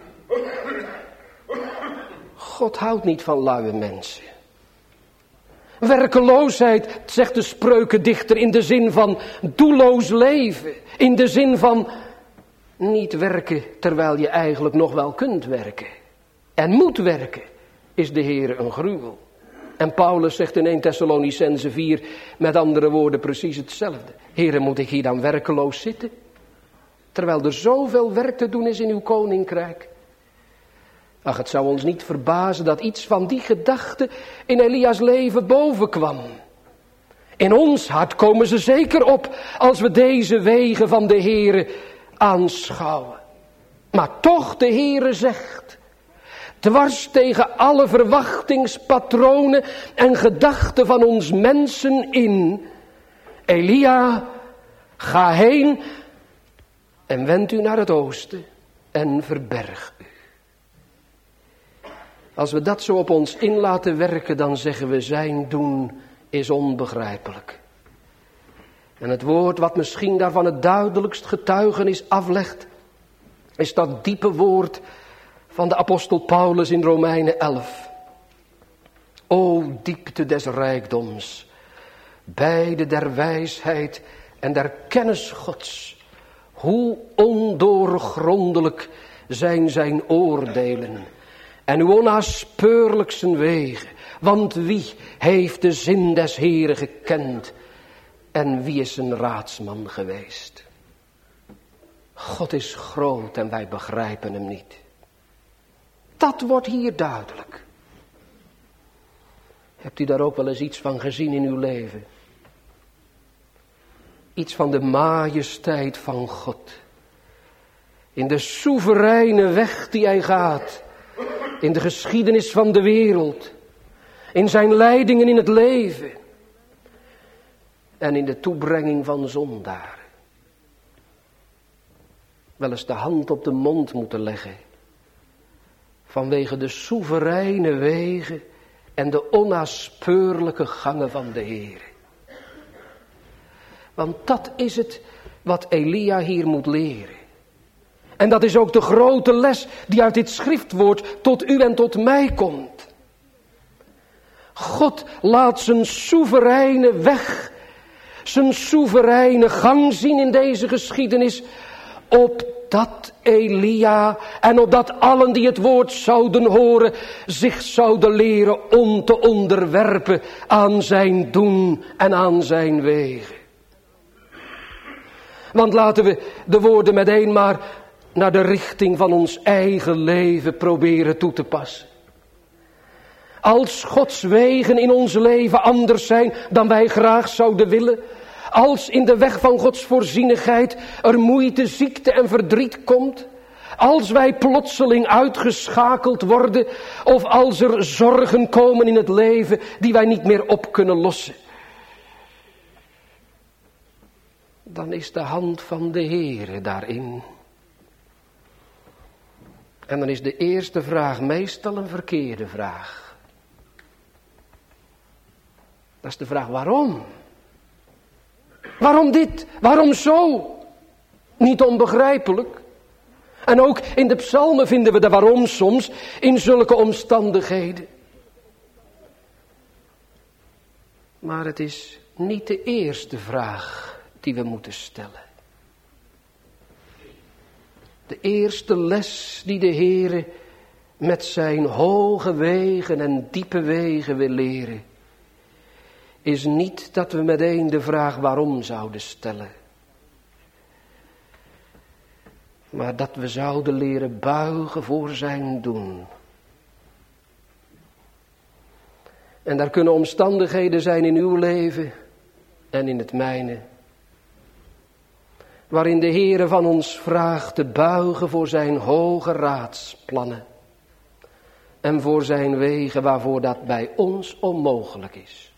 God houdt niet van luie mensen. Werkeloosheid, zegt de spreukendichter, in de zin van doelloos leven. In de zin van niet werken terwijl je eigenlijk nog wel kunt werken. En moet werken, is de Heere een gruwel. En Paulus zegt in Eerste Thessalonicenzen vier met andere woorden precies hetzelfde. Heere, moet ik hier dan werkeloos zitten? Terwijl er zoveel werk te doen is in uw koninkrijk. Ach, het zou ons niet verbazen dat iets van die gedachte in Elia's leven bovenkwam. In ons hart komen ze zeker op als we deze wegen van de Heere aanschouwen. Maar toch, de Heere zegt, dwars tegen alle verwachtingspatronen en gedachten van ons mensen in: Elia, ga heen en wend u naar het oosten en verberg u. Als we dat zo op ons in laten werken, dan zeggen we: zijn doen is onbegrijpelijk. En het woord wat misschien daarvan het duidelijkst getuigenis aflegt, is dat diepe woord van de apostel Paulus in Romeinen elf. O diepte des rijkdoms, beide der wijsheid en der kennis Gods. Hoe ondoorgrondelijk zijn zijn oordelen en hoe onnaspeurlijk zijn wegen. Want wie heeft de zin des Heeren gekend en wie is een raadsman geweest? God is groot en wij begrijpen hem niet. Dat wordt hier duidelijk. Hebt u daar ook wel eens iets van gezien in uw leven? Iets van de majesteit van God. In de soevereine weg die hij gaat. In de geschiedenis van de wereld. In zijn leidingen in het leven. En in de toebrenging van zondaren. Wel eens de hand op de mond moeten leggen. Vanwege de soevereine wegen en de onnaspeurlijke gangen van de Heer. Want dat is het wat Elia hier moet leren. En dat is ook de grote les die uit dit schriftwoord tot u en tot mij komt. God laat zijn soevereine weg, zijn soevereine gang zien in deze geschiedenis, opdat Elia en opdat allen die het woord zouden horen zich zouden leren om te onderwerpen aan zijn doen en aan zijn wegen. Want laten we de woorden meteen maar naar de richting van ons eigen leven proberen toe te passen. Als Gods wegen in ons leven anders zijn dan wij graag zouden willen, als in de weg van Gods voorzienigheid er moeite, ziekte en verdriet komt, als wij plotseling uitgeschakeld worden of als er zorgen komen in het leven die wij niet meer op kunnen lossen, dan is de hand van de Heere daarin. En dan is de eerste vraag meestal een verkeerde vraag. Dat is de vraag, waarom? Waarom dit? Waarom zo? Niet onbegrijpelijk. En ook in de psalmen vinden we de waarom soms in zulke omstandigheden. Maar het is niet de eerste vraag die we moeten stellen. De eerste les die de Heere met zijn hoge wegen en diepe wegen wil leren, is niet dat we meteen de vraag waarom zouden stellen. Maar dat we zouden leren buigen voor zijn doen. En daar kunnen omstandigheden zijn in uw leven en in het mijne, waarin de Heere van ons vraagt te buigen voor zijn hoge raadsplannen. En voor zijn wegen waarvoor dat bij ons onmogelijk is.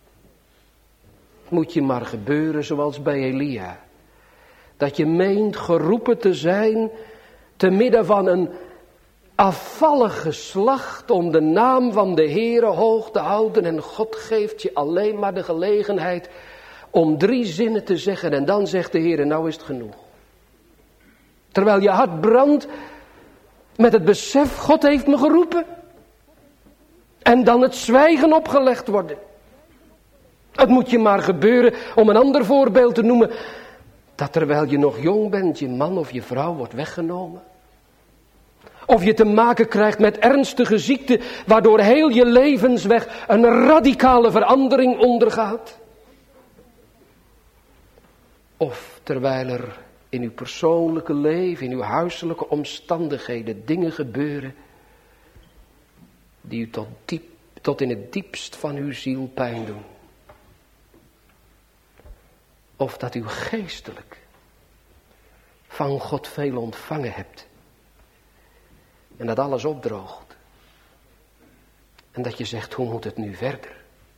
Moet je maar gebeuren zoals bij Elia. Dat je meent geroepen te zijn te midden van een afvallig geslacht om de naam van de Heere hoog te houden. En God geeft je alleen maar de gelegenheid om drie zinnen te zeggen. En dan zegt de Heere, nou is het genoeg. Terwijl je hart brandt met het besef, God heeft me geroepen. En dan het zwijgen opgelegd worden. Het moet je maar gebeuren, om een ander voorbeeld te noemen, dat terwijl je nog jong bent, je man of je vrouw wordt weggenomen. Of je te maken krijgt met ernstige ziekte, waardoor heel je levensweg een radicale verandering ondergaat. Of terwijl er in uw persoonlijke leven, in uw huiselijke omstandigheden dingen gebeuren die u tot, diep, tot in het diepst van uw ziel pijn doen. Of dat u geestelijk van God veel ontvangen hebt. En dat alles opdroogt. En dat je zegt, hoe moet het nu verder?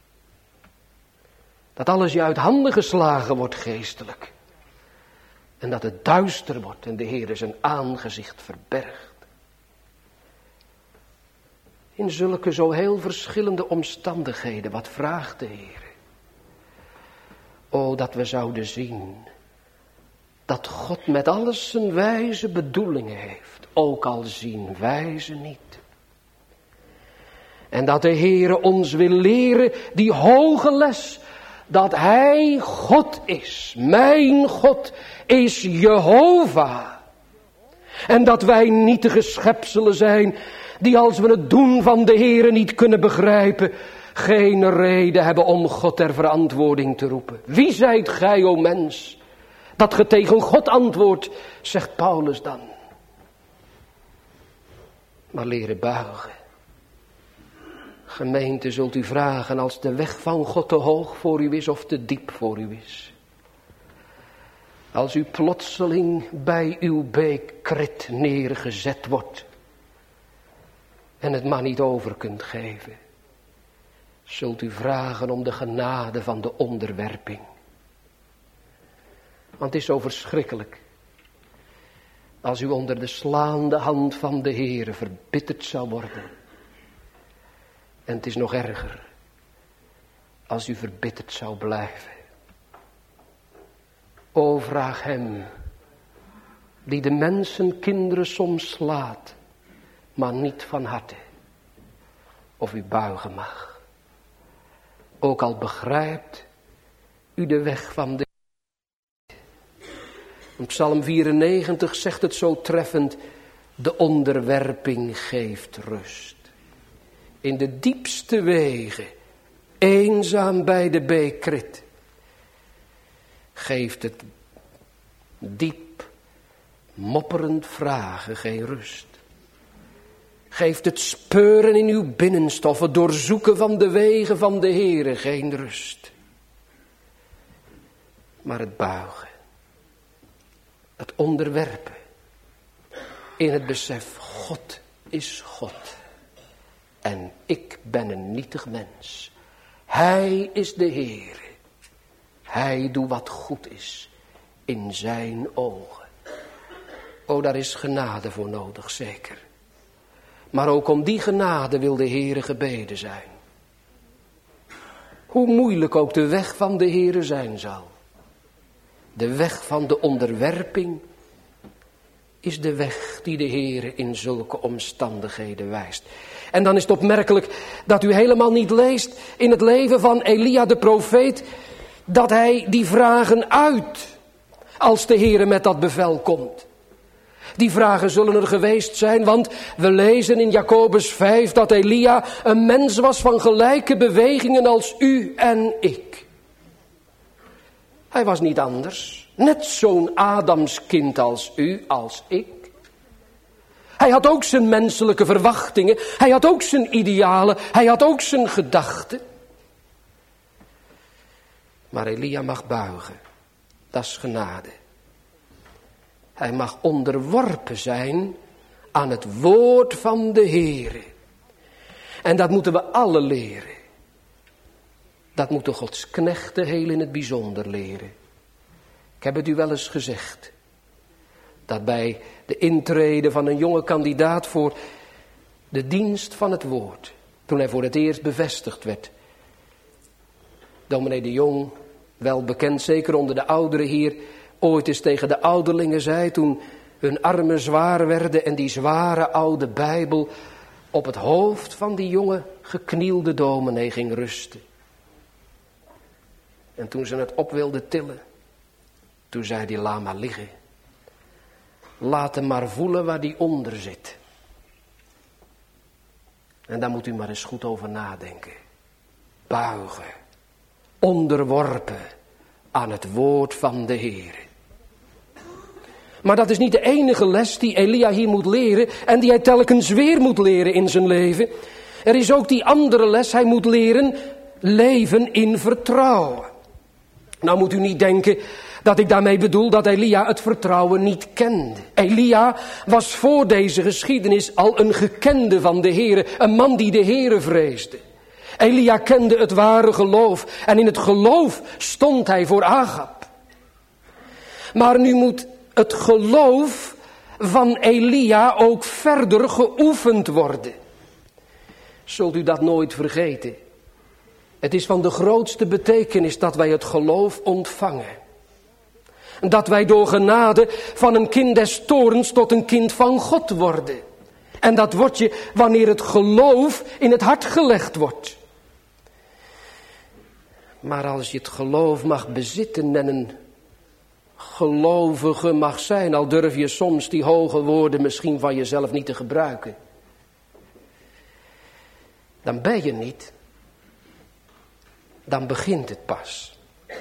Dat alles je uit handen geslagen wordt geestelijk. En dat het duister wordt en de Heer zijn aangezicht verbergt. In zulke zo heel verschillende omstandigheden, wat vraagt de Heer? O, dat we zouden zien dat God met alles zijn wijze bedoelingen heeft, ook al zien wij ze niet. En dat de Heere ons wil leren die hoge les, dat Hij God is. Mijn God is Jehovah. En dat wij nietige schepselen zijn, die als we het doen van de Heere niet kunnen begrijpen, geen reden hebben om God ter verantwoording te roepen. Wie zijt gij, o mens, dat ge tegen God antwoordt, zegt Paulus dan. Maar leren buigen. Gemeente, zult u vragen als de weg van God te hoog voor u is of te diep voor u is. Als u plotseling bij uw beek Krit neergezet wordt en het maar niet over kunt geven, zult u vragen om de genade van de onderwerping. Want het is zo verschrikkelijk als u onder de slaande hand van de Heere verbitterd zou worden. En het is nog erger als u verbitterd zou blijven. O, vraag hem, die de mensen kinderen soms slaat, maar niet van harte, of u buigen mag. Ook al begrijpt u de weg van de in Psalm vierennegentig zegt het zo treffend, de onderwerping geeft rust. In de diepste wegen, eenzaam bij de beek Krit, geeft het diep, mopperend vragen geen rust. Geeft het speuren in uw binnenstof, het doorzoeken van de wegen van de Heere geen rust. Maar het buigen, het onderwerpen, in het besef, God is God. En ik ben een nietig mens. Hij is de Heere. Hij doet wat goed is in zijn ogen. O, daar is genade voor nodig, zeker. Maar ook om die genade wil de Heere gebeden zijn. Hoe moeilijk ook de weg van de Heere zijn zal. De weg van de onderwerping is de weg die de Heere in zulke omstandigheden wijst. En dan is het opmerkelijk dat u helemaal niet leest in het leven van Elia de profeet dat hij die vragen uit als de Heere met dat bevel komt. Die vragen zullen er geweest zijn, want we lezen in Jacobus vijf dat Elia een mens was van gelijke bewegingen als u en ik. Hij was niet anders, net zo'n Adamskind als u, als ik. Hij had ook zijn menselijke verwachtingen, hij had ook zijn idealen, hij had ook zijn gedachten. Maar Elia mag buigen, dat is genade. Hij mag onderworpen zijn aan het woord van de Heere. En dat moeten we alle leren. Dat moeten Gods knechten heel in het bijzonder leren. Ik heb het u wel eens gezegd. Dat bij de intrede van een jonge kandidaat voor de dienst van het woord. Toen hij voor het eerst bevestigd werd. Dominee de Jong, wel bekend zeker onder de ouderen hier, ooit eens tegen de ouderlingen zei toen hun armen zwaar werden en die zware oude Bijbel op het hoofd van die jonge geknielde dominee ging rusten. En toen ze het op wilden tillen, toen zei die laat maar liggen. Laat hem maar voelen waar die onder zit. En daar moet u maar eens goed over nadenken. Buigen, onderworpen aan het woord van de Heer. Maar dat is niet de enige les die Elia hier moet leren en die hij telkens weer moet leren in zijn leven. Er is ook die andere les, hij moet leren leven in vertrouwen. Nou moet u niet denken dat ik daarmee bedoel dat Elia het vertrouwen niet kende. Elia was voor deze geschiedenis al een gekende van de Heere, een man die de Heere vreesde. Elia kende het ware geloof en in het geloof stond hij voor Agab. Maar nu moet het geloof van Elia ook verder geoefend worden. Zult u dat nooit vergeten? Het is van de grootste betekenis dat wij het geloof ontvangen. Dat wij door genade van een kind des toorns tot een kind van God worden. En dat word je wanneer het geloof in het hart gelegd wordt. Maar als je het geloof mag bezitten en een gelovige mag zijn, al durf je soms die hoge woorden misschien van jezelf niet te gebruiken. Dan ben je niet. Dan begint het pas.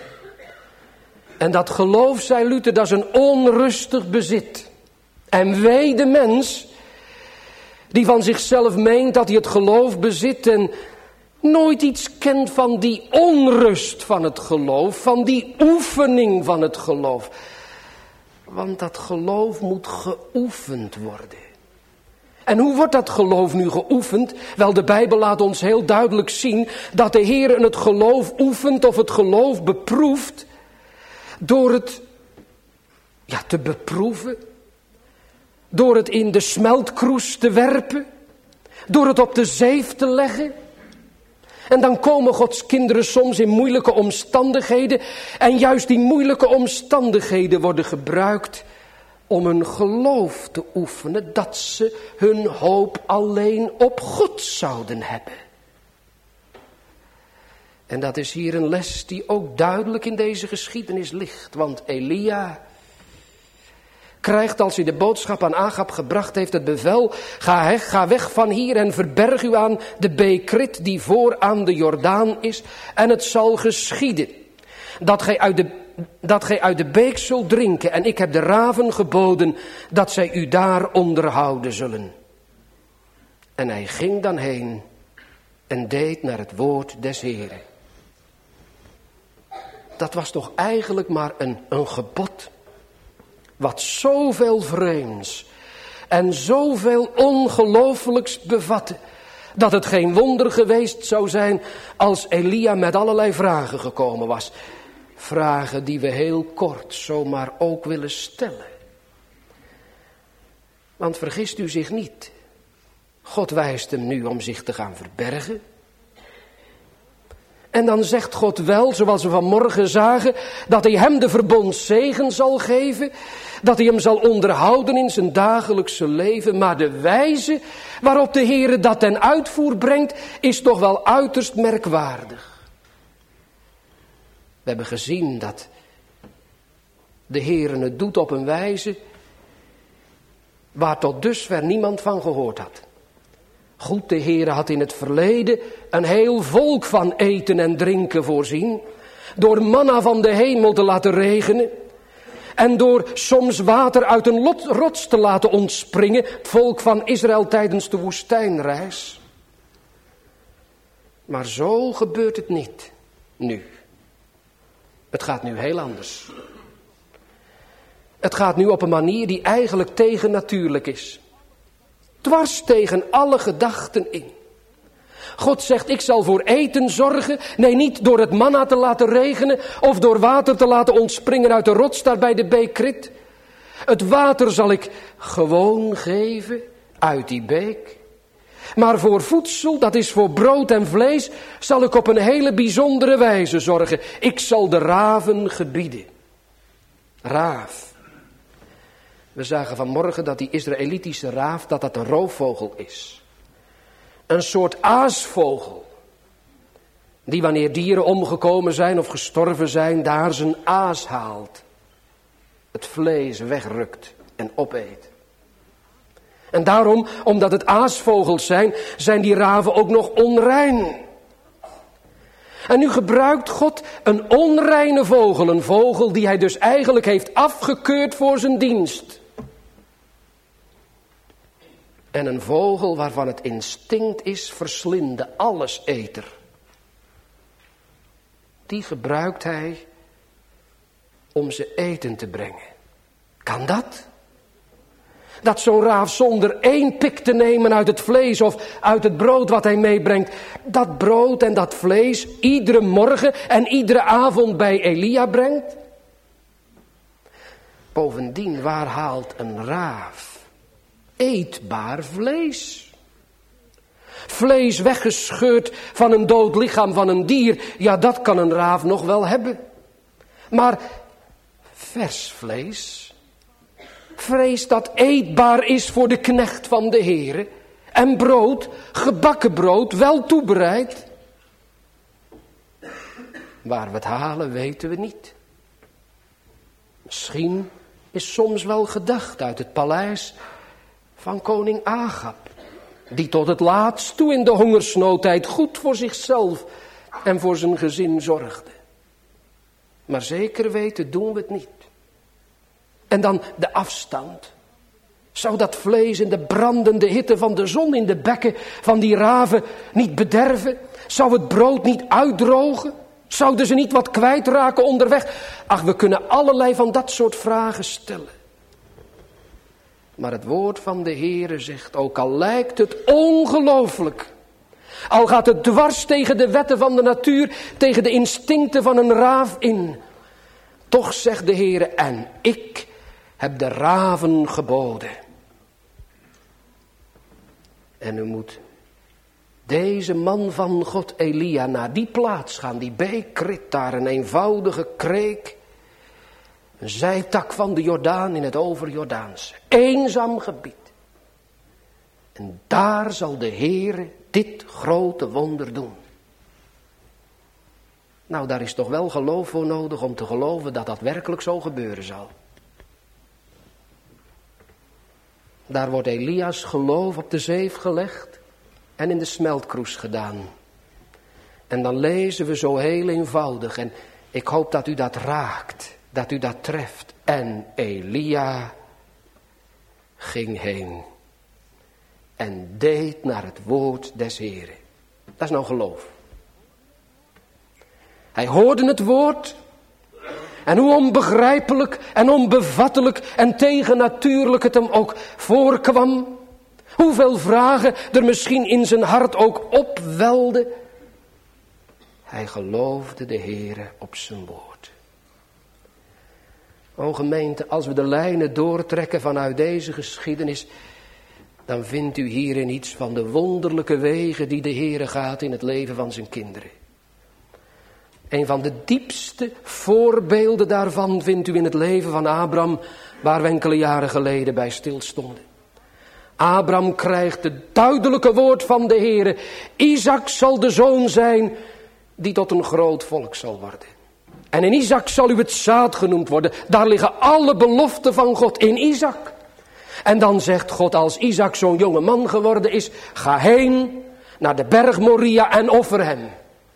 En dat geloof, zei Luther, dat is een onrustig bezit. En wee de mens die van zichzelf meent dat hij het geloof bezit en nooit iets kent van die onrust van het geloof, van die oefening van het geloof. Want dat geloof moet geoefend worden. En hoe wordt dat geloof nu geoefend? Wel, de Bijbel laat ons heel duidelijk zien dat de Heer het geloof oefent of het geloof beproeft door het ja, te beproeven, door het in de smeltkroes te werpen, door het op de zeef te leggen. En dan komen Gods kinderen soms in moeilijke omstandigheden. En juist die moeilijke omstandigheden worden gebruikt om hun geloof te oefenen. Dat ze hun hoop alleen op God zouden hebben. En dat is hier een les die ook duidelijk in deze geschiedenis ligt. Want Elia krijgt, als hij de boodschap aan Agab gebracht heeft, het bevel: ga, ga weg van hier en verberg u aan de Bekrit die voor aan de Jordaan is. En het zal geschieden dat gij uit de, dat gij uit de beek zult drinken. En ik heb de raven geboden dat zij u daar onderhouden zullen. En hij ging dan heen en deed naar het woord des Heren. Dat was toch eigenlijk maar een, een gebod. Wat zoveel vreemds en zoveel ongelooflijks bevatte, dat het geen wonder geweest zou zijn als Elia met allerlei vragen gekomen was. Vragen die we heel kort zomaar ook willen stellen. Want vergist u zich niet. God wijst hem nu om zich te gaan verbergen. En dan zegt God wel, zoals we vanmorgen zagen, dat hij hem de verbondszegen zal geven, dat hij hem zal onderhouden in zijn dagelijkse leven. Maar de wijze waarop de Heere dat ten uitvoer brengt, is toch wel uiterst merkwaardig. We hebben gezien dat de Heere het doet op een wijze waar tot dusver niemand van gehoord had. Goed, de Heere had in het verleden een heel volk van eten en drinken voorzien, door manna van de hemel te laten regenen en door soms water uit een lot, rots te laten ontspringen, het volk van Israël tijdens de woestijnreis. Maar zo gebeurt het niet nu. Het gaat nu heel anders. Het gaat nu op een manier die eigenlijk tegennatuurlijk is. Dwars tegen alle gedachten in. God zegt, ik zal voor eten zorgen. Nee, niet door het manna te laten regenen of door water te laten ontspringen uit de rots daar bij de beek Krit. Het water zal ik gewoon geven uit die beek. Maar voor voedsel, dat is voor brood en vlees, zal ik op een hele bijzondere wijze zorgen. Ik zal de raven gebieden. Raaf. We zagen vanmorgen dat die Israëlitische raaf, dat dat een roofvogel is. Een soort aasvogel. Die wanneer dieren omgekomen zijn of gestorven zijn, daar zijn aas haalt. Het vlees wegrukt en opeet. En daarom, omdat het aasvogels zijn, zijn die raven ook nog onrein. En nu gebruikt God een onreine vogel, een vogel die hij dus eigenlijk heeft afgekeurd voor zijn dienst. En een vogel waarvan het instinct is verslinden, alleseter. Die gebruikt hij om ze eten te brengen. Kan dat? Dat zo'n raaf zonder één pik te nemen uit het vlees of uit het brood wat hij meebrengt, dat brood en dat vlees iedere morgen en iedere avond bij Elia brengt? Bovendien, waar haalt een raaf eetbaar vlees? Vlees weggescheurd van een dood lichaam van een dier, ja, dat kan een raaf nog wel hebben. Maar vers vlees, vlees dat eetbaar is voor de knecht van de Heere, en brood, gebakken brood, wel toebereid. Waar we het halen weten we niet. Misschien is soms wel gedacht uit het paleis van koning Agab, die tot het laatst toe in de hongersnoodtijd goed voor zichzelf en voor zijn gezin zorgde. Maar zeker weten doen we het niet. En dan de afstand. Zou dat vlees in de brandende hitte van de zon in de bekken van die raven niet bederven? Zou het brood niet uitdrogen? Zouden ze niet wat kwijtraken onderweg? Ach, we kunnen allerlei van dat soort vragen stellen. Maar het woord van de Heere zegt, ook al lijkt het ongelooflijk, al gaat het dwars tegen de wetten van de natuur, tegen de instincten van een raaf in, toch zegt de Heere, en ik heb de raven geboden. En u moet deze man van God, Elia, naar die plaats gaan, die beek Krit, daar een eenvoudige kreek, een zijtak van de Jordaan in het overjordaanse, eenzaam gebied. En daar zal de Heere dit grote wonder doen. Nou, daar is toch wel geloof voor nodig om te geloven dat dat werkelijk zo gebeuren zal. Daar wordt Elia's geloof op de zeef gelegd en in de smeltkroes gedaan. En dan lezen we zo heel eenvoudig, en ik hoop dat u dat raakt, dat u dat treft. En Elia ging heen en deed naar het woord des Heren. Dat is nou geloof. Hij hoorde het woord. En hoe onbegrijpelijk en onbevattelijk en tegennatuurlijk het hem ook voorkwam. Hoeveel vragen er misschien in zijn hart ook opwelden. Hij geloofde de Heere op zijn woord. O gemeente, als we de lijnen doortrekken vanuit deze geschiedenis, dan vindt u hierin iets van de wonderlijke wegen die de Heere gaat in het leven van zijn kinderen. Een van de diepste voorbeelden daarvan vindt u in het leven van Abraham, waar we enkele jaren geleden bij stilstonden. Abraham krijgt het duidelijke woord van de Heere: Isaac zal de zoon zijn die tot een groot volk zal worden. En in Isaac zal u het zaad genoemd worden. Daar liggen alle beloften van God in Isaac. En dan zegt God, als Isaac zo'n jonge man geworden is, ga heen naar de berg Moria en offer hem.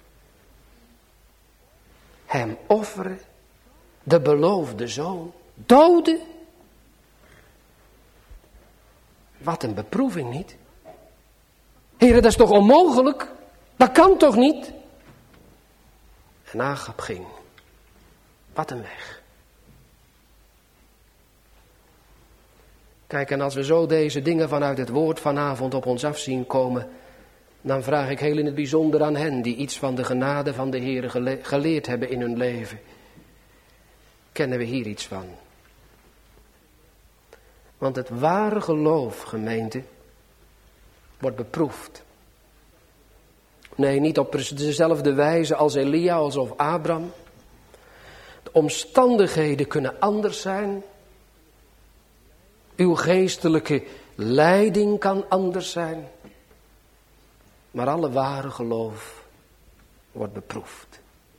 Hem offeren, de beloofde zoon, doden. Wat een beproeving, niet? Heere, dat is toch onmogelijk? Dat kan toch niet? En Agab ging. Wat een weg. Kijk, en als we zo deze dingen vanuit het woord vanavond op ons af zien komen, dan vraag ik heel in het bijzonder aan hen die iets van de genade van de Heere gele- geleerd hebben in hun leven. Kennen we hier iets van? Want het ware geloof, gemeente, wordt beproefd. Nee, niet op dezelfde wijze als Elia, als of Abraham. De omstandigheden kunnen anders zijn. Uw geestelijke leiding kan anders zijn. Maar alle ware geloof wordt beproefd.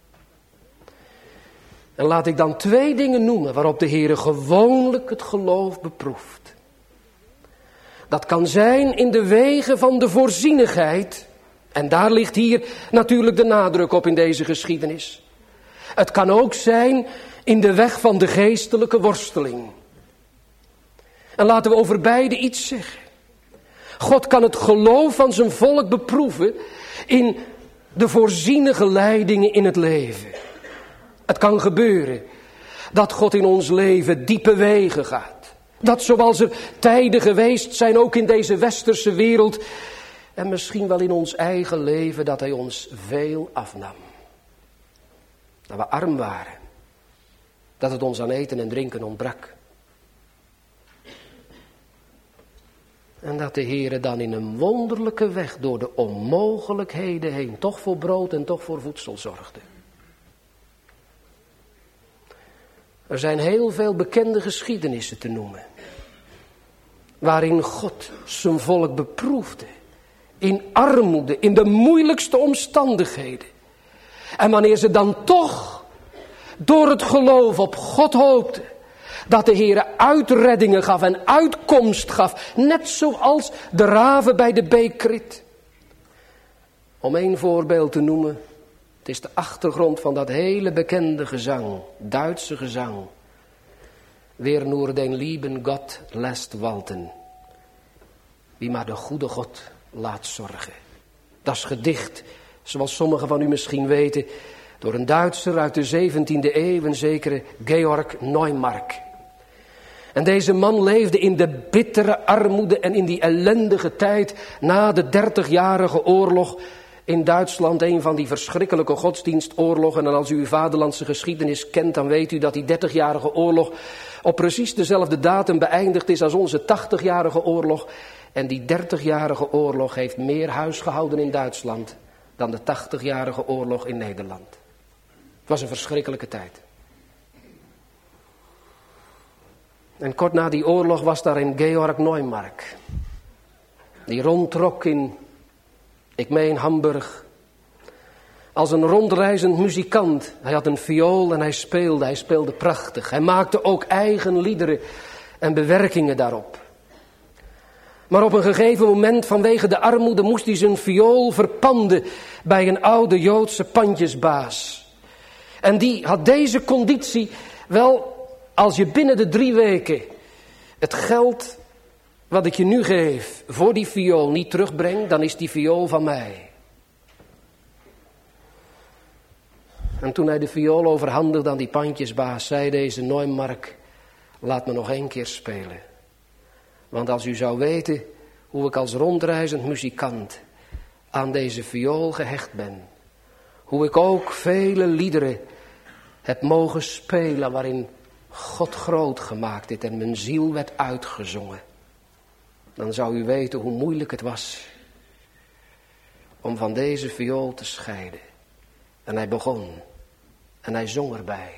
En laat ik dan twee dingen noemen waarop de Heere gewoonlijk het geloof beproeft. Dat kan zijn in de wegen van de voorzienigheid. En daar ligt hier natuurlijk de nadruk op in deze geschiedenis. Het kan ook zijn in de weg van de geestelijke worsteling. En laten we over beide iets zeggen. God kan het geloof van zijn volk beproeven in de voorzienige leidingen in het leven. Het kan gebeuren dat God in ons leven diepe wegen gaat. Dat zoals er tijden geweest zijn, ook in deze westerse wereld, en misschien wel in ons eigen leven, dat hij ons veel afnam. Dat we arm waren. Dat het ons aan eten en drinken ontbrak. En dat de Heere dan in een wonderlijke weg door de onmogelijkheden heen toch voor brood en toch voor voedsel zorgde. Er zijn heel veel bekende geschiedenissen te noemen. Waarin God zijn volk beproefde. In armoede, in de moeilijkste omstandigheden. En wanneer ze dan toch door het geloof op God hoopten, dat de Heere uitreddingen gaf en uitkomst gaf. Net zoals de raven bij de beek Krit. Om één voorbeeld te noemen. Het is de achtergrond van dat hele bekende gezang. Duitse gezang. Weer nur den lieben Gott lässt walten. Wie maar de goede God laat zorgen. Dat is gedicht, zoals sommigen van u misschien weten, door een Duitser uit de zeventiende eeuw, een zekere Georg Neumark. En deze man leefde in de bittere armoede en in die ellendige tijd na de dertigjarige oorlog in Duitsland, een van die verschrikkelijke godsdienstoorlogen. En als u uw vaderlandse geschiedenis kent, dan weet u dat die dertigjarige oorlog op precies dezelfde datum beëindigd is als onze tachtigjarige oorlog. En die dertigjarige oorlog heeft meer huisgehouden in Duitsland dan de tachtigjarige oorlog in Nederland. Het was een verschrikkelijke tijd. En kort na die oorlog was daar een Georg Neumark. Die rondtrok in, ik meen Hamburg, als een rondreizend muzikant. Hij had een viool en hij speelde, hij speelde prachtig. Hij maakte ook eigen liederen en bewerkingen daarop. Maar op een gegeven moment vanwege de armoede moest hij zijn viool verpanden bij een oude Joodse pandjesbaas. En die had deze conditie: wel, als je binnen de drie weken het geld wat ik je nu geef voor die viool niet terugbrengt, dan is die viool van mij. En toen hij de viool overhandigde aan die pandjesbaas, zei deze Neumark: laat me nog één keer spelen. Want als u zou weten hoe ik als rondreizend muzikant aan deze viool gehecht ben. Hoe ik ook vele liederen heb mogen spelen waarin God groot gemaakt is en mijn ziel werd uitgezongen. Dan zou u weten hoe moeilijk het was om van deze viool te scheiden. En hij begon En hij zong erbij.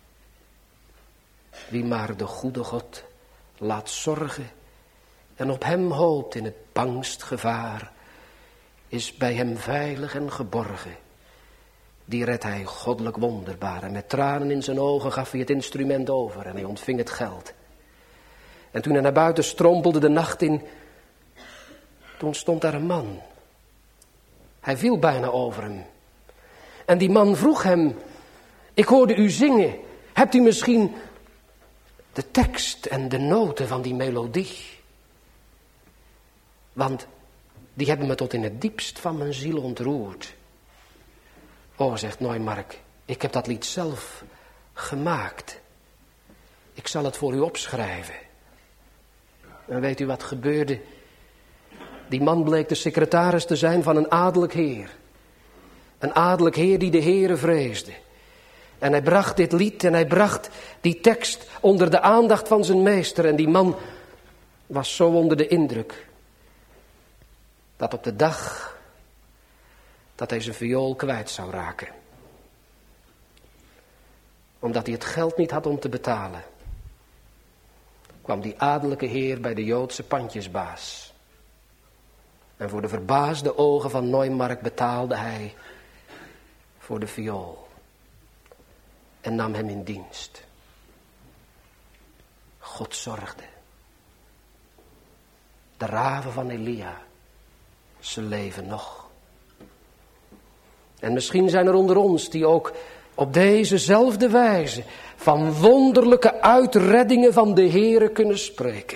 Wie maar de goede God laat zorgen en op hem hoopt in het bangst gevaar, is bij hem veilig en geborgen. Die redt hij goddelijk wonderbaar. En met tranen in zijn ogen gaf hij het instrument over en hij ontving het geld. En toen hij naar buiten strompelde de nacht in, toen stond daar een man. Hij viel bijna over hem. En die man vroeg hem, ik hoorde u zingen, hebt u misschien de tekst en de noten van die melodie? Want die hebben me tot in het diepst van mijn ziel ontroerd. Oh, zegt Neumark, ik heb dat lied zelf gemaakt. Ik zal het voor u opschrijven. En weet u wat gebeurde? Die man bleek de secretaris te zijn van een adellijk heer. Een adellijk heer die de Heere vreesde. En hij bracht dit lied en hij bracht die tekst onder de aandacht van zijn meester. En die man was zo onder de indruk, dat op de dag dat hij zijn viool kwijt zou raken, omdat hij het geld niet had om te betalen, kwam die adellijke heer bij de Joodse pandjesbaas. En voor de verbaasde ogen van Neumark betaalde hij voor de viool. En nam hem in dienst. God zorgde. De raven van Elia, ze leven nog. En misschien zijn er onder ons die ook op dezezelfde wijze van wonderlijke uitreddingen van de Heere kunnen spreken.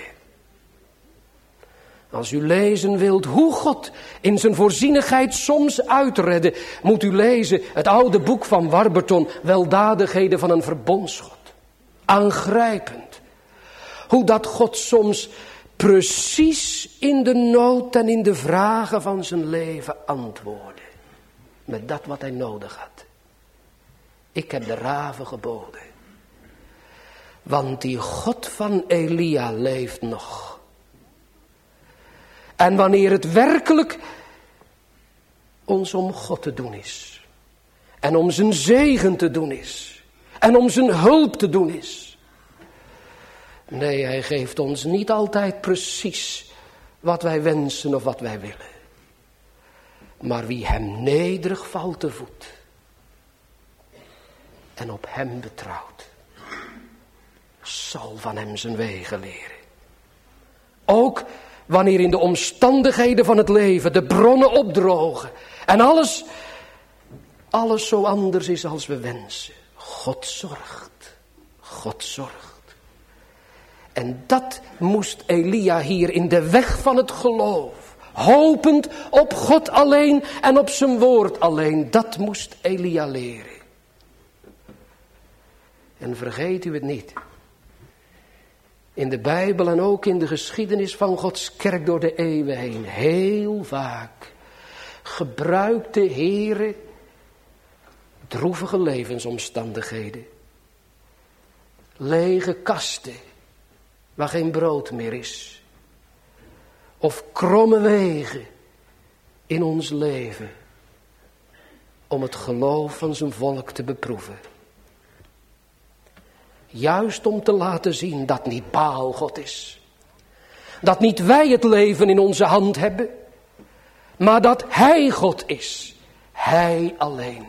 Als u lezen wilt hoe God in zijn voorzienigheid soms uitredde, moet u lezen het oude boek van Warburton, Weldadigheden van een verbondsgod. Aangrijpend. Hoe dat God soms precies in de nood en in de vragen van zijn leven antwoordde. Met dat wat hij nodig had. Ik heb de raven geboden. Want die God van Elia leeft nog. En wanneer het werkelijk ons om God te doen is. En om zijn zegen te doen is. En om zijn hulp te doen is. Nee, hij geeft ons niet altijd precies wat wij wensen of wat wij willen. Maar wie hem nederig valt te voet. En op hem betrouwt. Zal van hem zijn wegen leren. Ook wanneer in de omstandigheden van het leven de bronnen opdrogen. En alles, alles zo anders is als we wensen. God zorgt. God zorgt. En dat moest Elia hier in de weg van het geloof. Hopend op God alleen en op zijn woord alleen. Dat moest Elia leren. En vergeet u het niet. In de Bijbel en ook in de geschiedenis van Gods kerk door de eeuwen heen. Heel vaak gebruikt de Heere droevige levensomstandigheden. Lege kasten waar geen brood meer is. Of kromme wegen in ons leven. Om het geloof van zijn volk te beproeven. Juist om te laten zien dat niet Baal God is. Dat niet wij het leven in onze hand hebben. Maar dat Hij God is. Hij alleen.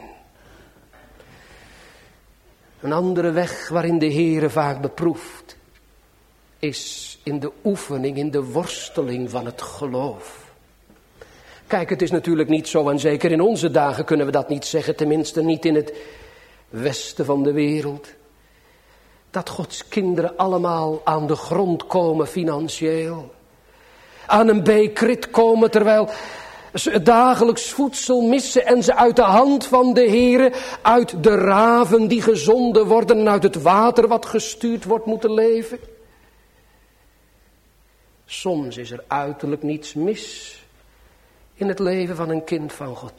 Een andere weg waarin de Heere vaak beproeft. Is in de oefening, in de worsteling van het geloof. Kijk, het is natuurlijk niet zo, en zeker in onze dagen kunnen we dat niet zeggen. Tenminste niet in het westen van de wereld. Dat Gods kinderen allemaal aan de grond komen financieel. Aan een bekrit komen terwijl ze het dagelijks voedsel missen. En ze uit de hand van de Heere, uit de raven die gezonden worden. En uit het water wat gestuurd wordt moeten leven. Soms is er uiterlijk niets mis in het leven van een kind van God.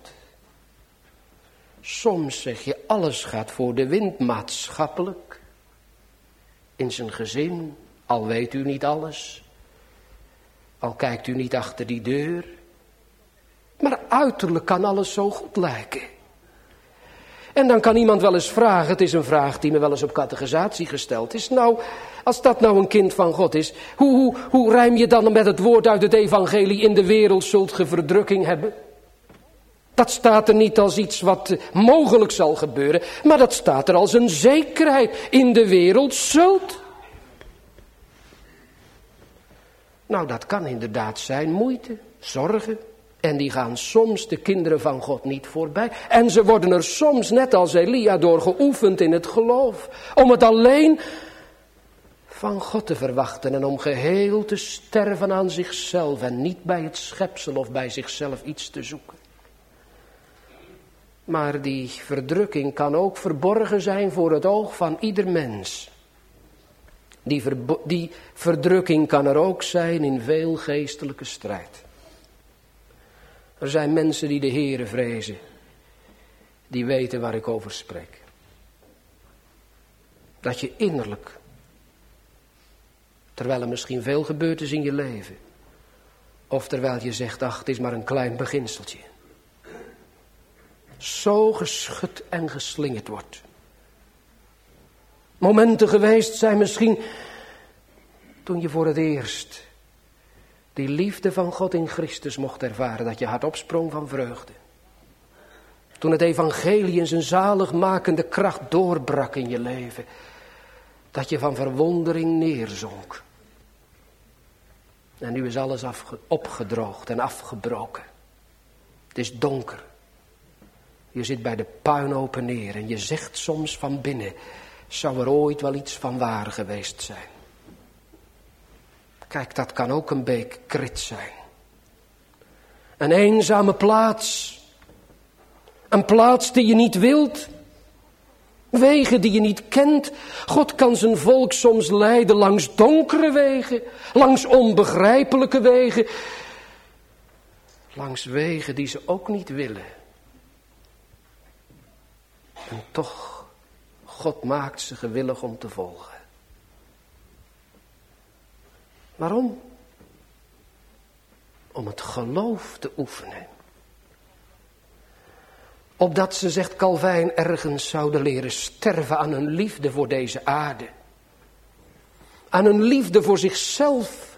Soms zeg je alles gaat voor de wind maatschappelijk. In zijn gezin, al weet u niet alles. Al kijkt u niet achter die deur. Maar uiterlijk kan alles zo goed lijken. En dan kan iemand wel eens vragen, het is een vraag die me wel eens op catechisatie gesteld is. Nou, als dat nou een kind van God is, hoe, hoe, hoe rijm je dan met het woord uit het evangelie, in de wereld zult ge verdrukking hebben? Dat staat er niet als iets wat mogelijk zal gebeuren, maar dat staat er als een zekerheid. In de wereld zult. Nou, dat kan inderdaad zijn moeite, zorgen. En die gaan soms de kinderen van God niet voorbij. En ze worden er soms, net als Elia, door geoefend in het geloof. Om het alleen van God te verwachten en om geheel te sterven aan zichzelf. En niet bij het schepsel of bij zichzelf iets te zoeken. Maar die verdrukking kan ook verborgen zijn voor het oog van ieder mens. Die, verbo- die verdrukking kan er ook zijn in veel geestelijke strijd. Er zijn mensen die de Heere vrezen. Die weten waar ik over spreek. Dat je innerlijk, terwijl er misschien veel gebeurd is in je leven, of terwijl je zegt, ach, het is maar een klein beginseltje, zo geschud en geslingerd wordt. Momenten geweest zijn misschien toen je voor het eerst die liefde van God in Christus mocht ervaren, dat je hart opsprong van vreugde. Toen het evangelie in zijn zaligmakende kracht doorbrak in je leven, dat je van verwondering neerzonk. En nu is alles afge- opgedroogd en afgebroken. Het is donker. Je zit bij de puinhopen neer en je zegt soms van binnen, zou er ooit wel iets van waar geweest zijn? Kijk, dat kan ook een beek Krit zijn. Een eenzame plaats. Een plaats die je niet wilt. Wegen die je niet kent. God kan zijn volk soms leiden langs donkere wegen. Langs onbegrijpelijke wegen. Langs wegen die ze ook niet willen. En toch, God maakt ze gewillig om te volgen. Waarom? Om het geloof te oefenen. Opdat ze, zegt Calvijn, ergens zouden leren sterven aan hun liefde voor deze aarde. Aan hun liefde voor zichzelf.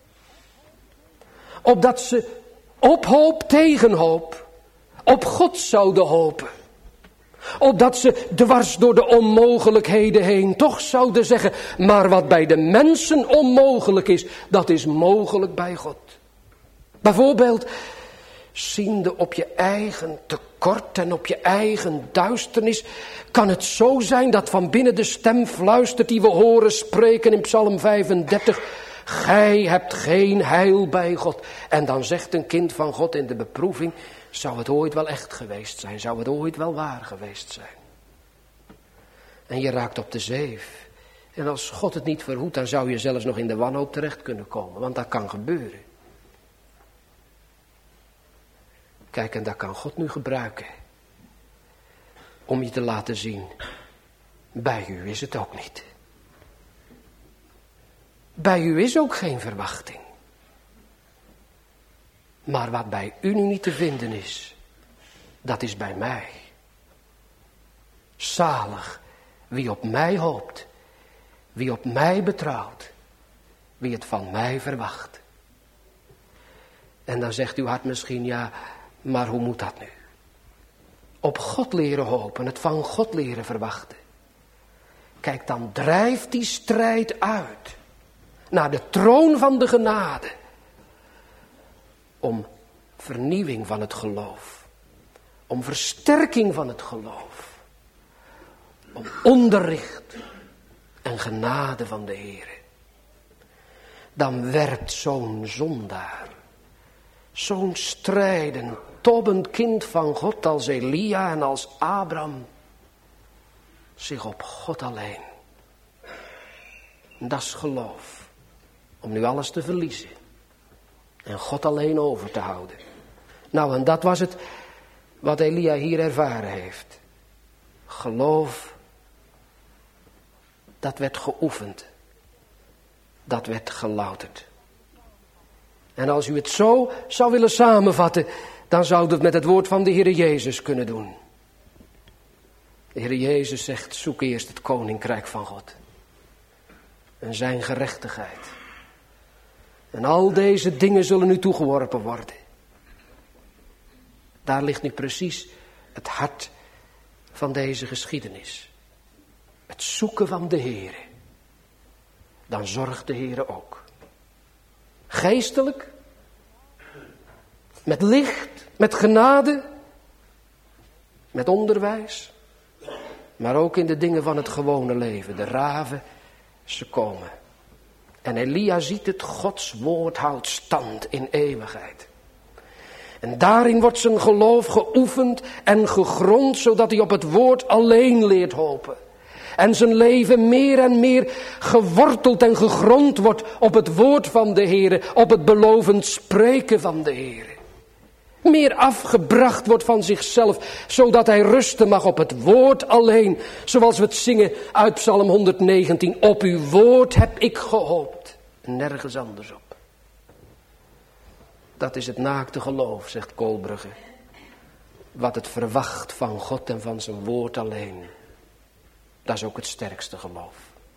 Opdat ze op hoop tegen hoop op God zouden hopen. Opdat ze dwars door de onmogelijkheden heen toch zouden zeggen, maar wat bij de mensen onmogelijk is, dat is mogelijk bij God. Bijvoorbeeld, ziende op je eigen tekort en op je eigen duisternis, kan het zo zijn dat van binnen de stem fluistert die we horen spreken in Psalm vijfendertig, gij hebt geen heil bij God. En dan zegt een kind van God in de beproeving, zou het ooit wel echt geweest zijn? Zou het ooit wel waar geweest zijn? En je raakt op de zeef. En als God het niet verhoedt, dan zou je zelfs nog in de wanhoop terecht kunnen komen. Want dat kan gebeuren. Kijk, en dat kan God nu gebruiken. Om je te laten zien. Bij u is het ook niet. Bij u is ook geen verwachting. Maar wat bij u nu niet te vinden is, dat is bij mij. Zalig wie op mij hoopt, wie op mij betrouwt, wie het van mij verwacht. En dan zegt uw hart misschien, ja, maar hoe moet dat nu? Op God leren hopen, het van God leren verwachten. Kijk, dan drijft die strijd uit naar de troon van de genade. Om vernieuwing van het geloof. Om versterking van het geloof. Om onderricht en genade van de Heere. Dan werpt zo'n zondaar, zo'n strijdend, tobbend kind van God als Elia en als Abraham zich op God alleen. En dat is geloof. Om nu alles te verliezen. En God alleen over te houden. Nou, en dat was het wat Elia hier ervaren heeft. Geloof, dat werd geoefend. Dat werd gelouterd. En als u het zo zou willen samenvatten, dan zou u het met het woord van de Heere Jezus kunnen doen. De Heer Jezus zegt, zoek eerst het koninkrijk van God. En zijn gerechtigheid. En al deze dingen zullen u toegeworpen worden. Daar ligt nu precies het hart van deze geschiedenis. Het zoeken van de Heere. Dan zorgt de Heere ook. Geestelijk. Met licht. Met genade. Met onderwijs. Maar ook in de dingen van het gewone leven. De raven, ze komen. En Elia ziet het, Gods woord houdt stand in eeuwigheid. En daarin wordt zijn geloof geoefend en gegrond, zodat hij op het woord alleen leert hopen. En zijn leven meer en meer geworteld en gegrond wordt op het woord van de Heere, op het belovend spreken van de Heere. Meer afgebracht wordt van zichzelf, zodat hij rusten mag op het woord alleen. Zoals we het zingen uit Psalm honderdnegentien. Op uw woord heb ik gehoopt. En nergens anders op. Dat is het naakte geloof, zegt Koolbrugge. Wat het verwacht van God en van zijn woord alleen. Dat is ook het sterkste geloof.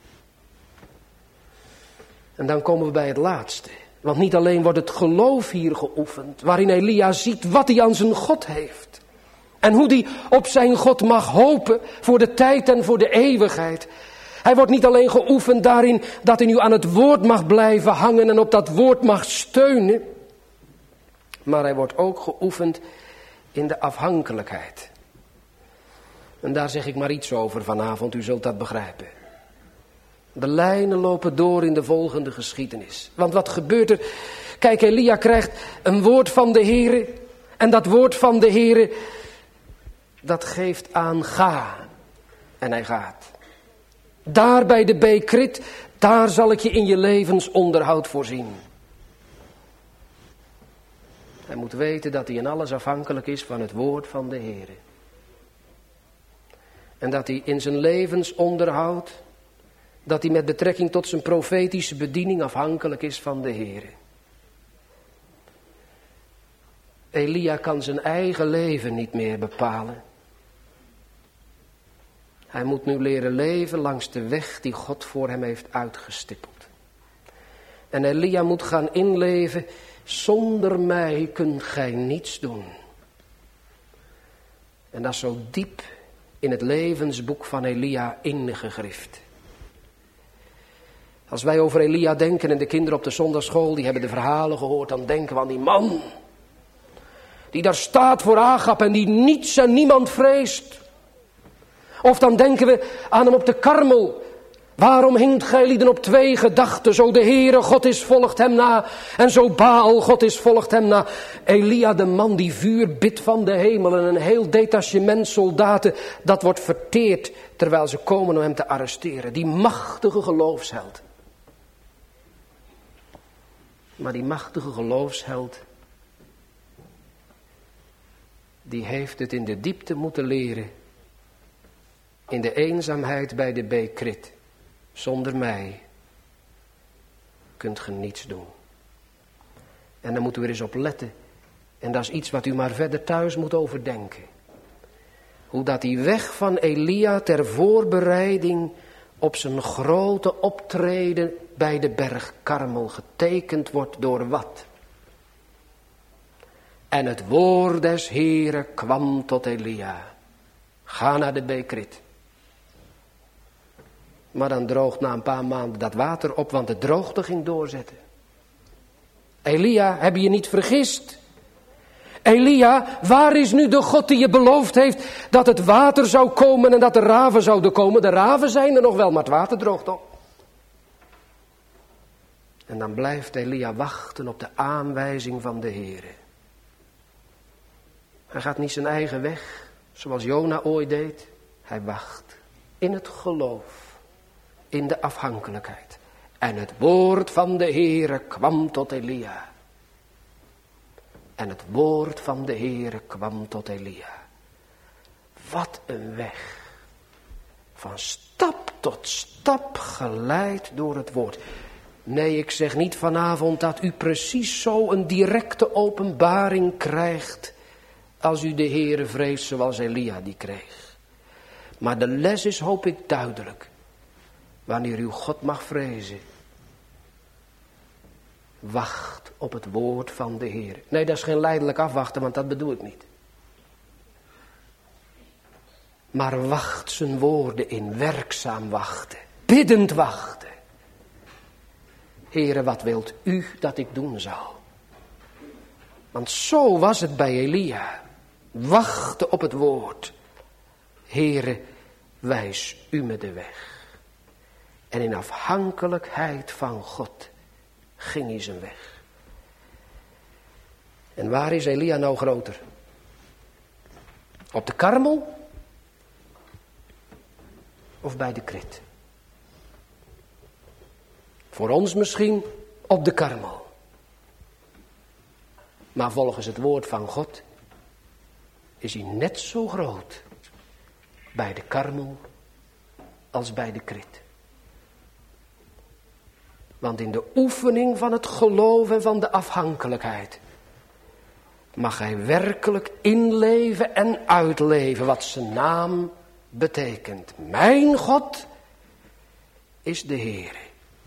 En dan komen we bij het laatste. Want niet alleen wordt het geloof hier geoefend, waarin Elia ziet wat hij aan zijn God heeft. En hoe hij op zijn God mag hopen voor de tijd en voor de eeuwigheid. Hij wordt niet alleen geoefend daarin dat hij nu aan het woord mag blijven hangen en op dat woord mag steunen. Maar hij wordt ook geoefend in de afhankelijkheid. En daar zeg ik maar iets over vanavond, u zult dat begrijpen. De lijnen lopen door in de volgende geschiedenis. Want wat gebeurt er? Kijk, Elia krijgt een woord van de Heere. En dat woord van de Heere, dat geeft aan ga. En hij gaat. Daar bij de Bekrit, daar zal ik je in je levensonderhoud voorzien. Hij moet weten dat hij in alles afhankelijk is van het woord van de Heere. En dat hij in zijn levensonderhoud, dat hij met betrekking tot zijn profetische bediening afhankelijk is van de Heere. Elia kan zijn eigen leven niet meer bepalen. Hij moet nu leren leven langs de weg die God voor hem heeft uitgestippeld. En Elia moet gaan inleven, zonder mij kunt gij niets doen. En dat is zo diep in het levensboek van Elia ingegrift. Als wij over Elia denken en de kinderen op de zondagschool, die hebben de verhalen gehoord, dan denken we aan die man. Die daar staat voor Agab en die niets en niemand vreest. Of dan denken we aan hem op de Karmel. Waarom hinkt gij lieden op twee gedachten? Zo de Heere, God is volgt hem na. En zo Baal, God is volgt hem na. Elia, de man die vuur bidt van de hemel. En een heel detachement soldaten, dat wordt verteerd terwijl ze komen om hem te arresteren. Die machtige geloofsheld. Maar die machtige geloofsheld, die heeft het in de diepte moeten leren. In de eenzaamheid bij de Bekrit. Zonder mij kunt ge niets doen. En daar moeten we eens op letten. En dat is iets wat u maar verder thuis moet overdenken. Hoe dat die weg van Elia ter voorbereiding op zijn grote optreden bij de berg Karmel getekend wordt door wat? En het woord des Heeren kwam tot Elia. Ga naar de Bekrit. Maar dan droogt na een paar maanden dat water op, want de droogte ging doorzetten. Elia, heb je je niet vergist? Elia, waar is nu de God die je beloofd heeft dat het water zou komen en dat de raven zouden komen? De raven zijn er nog wel, maar het water droogt op. En dan blijft Elia wachten op de aanwijzing van de Heere. Hij gaat niet zijn eigen weg, zoals Jona ooit deed. Hij wacht in het geloof. In de afhankelijkheid. En het woord van de Heere kwam tot Elia. En het woord van de Heere kwam tot Elia. Wat een weg. Van stap tot stap geleid door het woord. Nee, ik zeg niet vanavond dat u precies zo een directe openbaring krijgt. Als u de Heere vreest zoals Elia die kreeg. Maar de les is, hoop ik, duidelijk. Wanneer u God mag vrezen. Wacht op het woord van de Heer. Nee, dat is geen lijdelijk afwachten, want dat bedoel ik niet. Maar wacht zijn woorden in, werkzaam wachten. Biddend wachten. Heere, wat wilt u dat ik doen zal? Want zo was het bij Elia. Wachten op het woord. Heere, wijs u me de weg. En in afhankelijkheid van God ging hij zijn weg. En waar is Elia nou groter? Op de Karmel? Of bij de Krit? Voor ons misschien op de Karmel. Maar volgens het woord van God is hij net zo groot bij de Karmel als bij de Krit. Want in de oefening van het geloof en van de afhankelijkheid mag hij werkelijk inleven en uitleven wat zijn naam betekent. Mijn God is de Heere.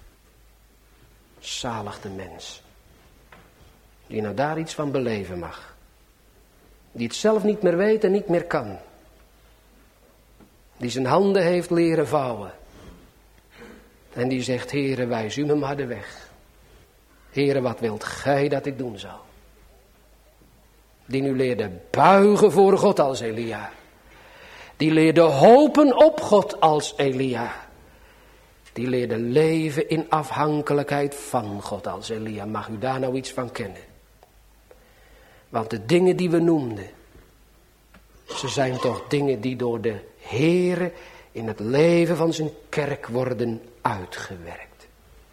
Zalig de mens die nou daar iets van beleven mag. Die het zelf niet meer weet en niet meer kan. Die zijn handen heeft leren vouwen. En die zegt, Heere, wijs u me maar de weg. Heere, wat wilt gij dat ik doen zal? Die nu leerde buigen voor God als Elia. Die leerde hopen op God als Elia. Die leerde leven in afhankelijkheid van God als Elia. Mag u daar nou iets van kennen? Want de dingen die we noemden, ze zijn toch dingen die door de Heere in het leven van zijn kerk worden uitgewerkt.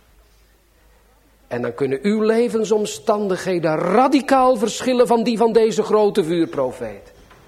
En dan kunnen uw levensomstandigheden radicaal verschillen van die van deze grote vuurprofeet.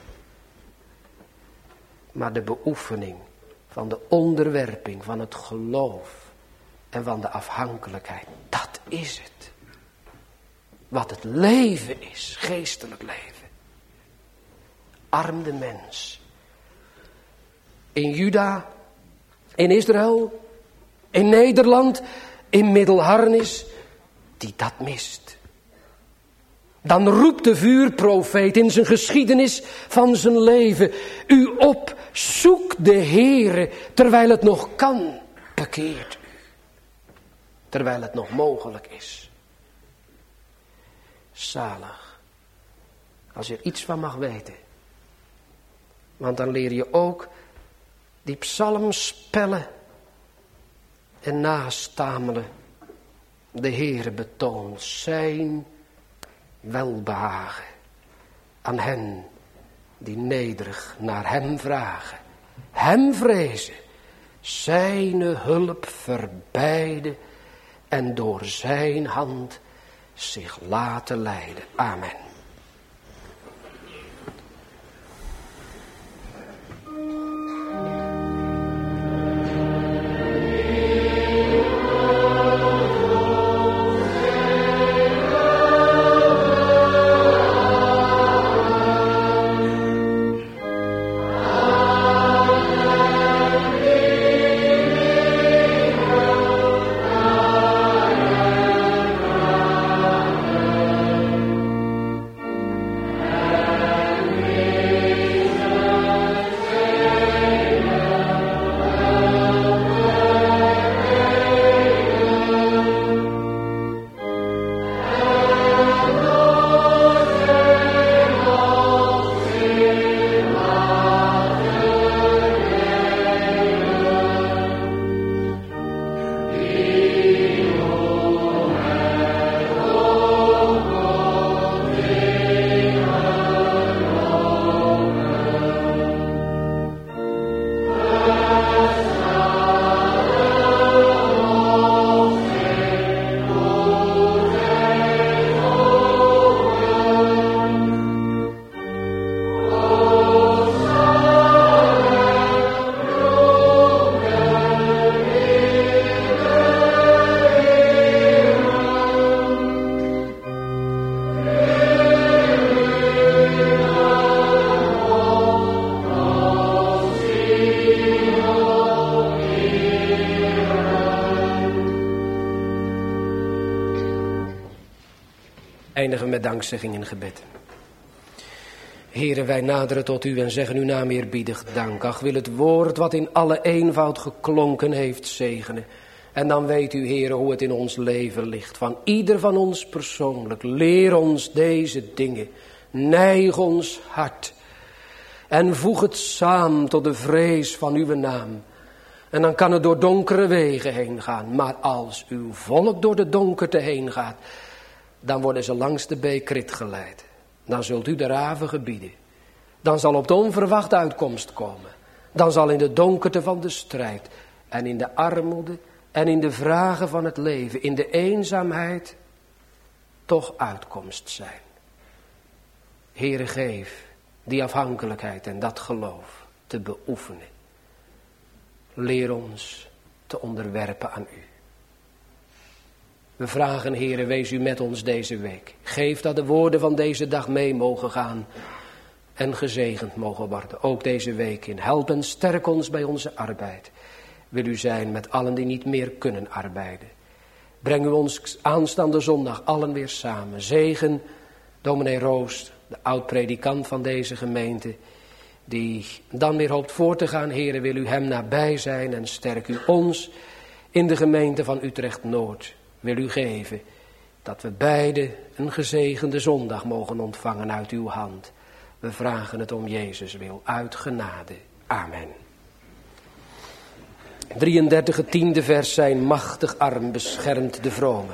Maar de beoefening van de onderwerping, van het geloof en van de afhankelijkheid, dat is het. Wat het leven is, geestelijk leven. Arm de mens. In Juda, in Israël, in Nederland, in Middelharnis, die dat mist. Dan roept de vuurprofeet in zijn geschiedenis van zijn leven u op, zoek de Heere terwijl het nog kan, bekeert u. Terwijl het nog mogelijk is. Zalig, als je er iets van mag weten. Want dan leer je ook die psalms spellen en nastamelen. De Heere betoont zijn welbehagen aan hen die nederig naar hem vragen. Hem vrezen, zijn hulp verbijden en door zijn hand zich laten leiden. Amen. eindigen we met dankzegging in gebed. Here, wij naderen tot u en zeggen uw naam eerbiedig dank. Ach, wil het woord wat in alle eenvoud geklonken heeft zegenen. En dan weet u, Heere, hoe het in ons leven ligt. Van ieder van ons persoonlijk. Leer ons deze dingen. Neig ons hart. En voeg het samen tot de vrees van uw naam. En dan kan het door donkere wegen heen gaan. Maar als uw volk door de donkerte heen gaat, dan worden ze langs de beek Krit geleid. Dan zult u de raven gebieden. Dan zal op de onverwachte uitkomst komen. Dan zal in de donkerte van de strijd en in de armoede en in de vragen van het leven, in de eenzaamheid, toch uitkomst zijn. Heere, geef die afhankelijkheid en dat geloof te beoefenen. Leer ons te onderwerpen aan u. We vragen, Heere, wees u met ons deze week. Geef dat de woorden van deze dag mee mogen gaan en gezegend mogen worden. Ook deze week in. Help en sterk ons bij onze arbeid. Wil u zijn met allen die niet meer kunnen arbeiden. Breng u ons aanstaande zondag allen weer samen. Zegen dominee Roos, de oud-predikant van deze gemeente, die dan weer hoopt voor te gaan. Heere, wil u hem nabij zijn en sterk u ons in de gemeente van Utrecht-Noord. Wil u geven dat we beide een gezegende zondag mogen ontvangen uit uw hand. We vragen het om Jezus wil, uit genade. Amen. drieëndertig, het tiende vers, zijn machtig arm beschermt de vrome.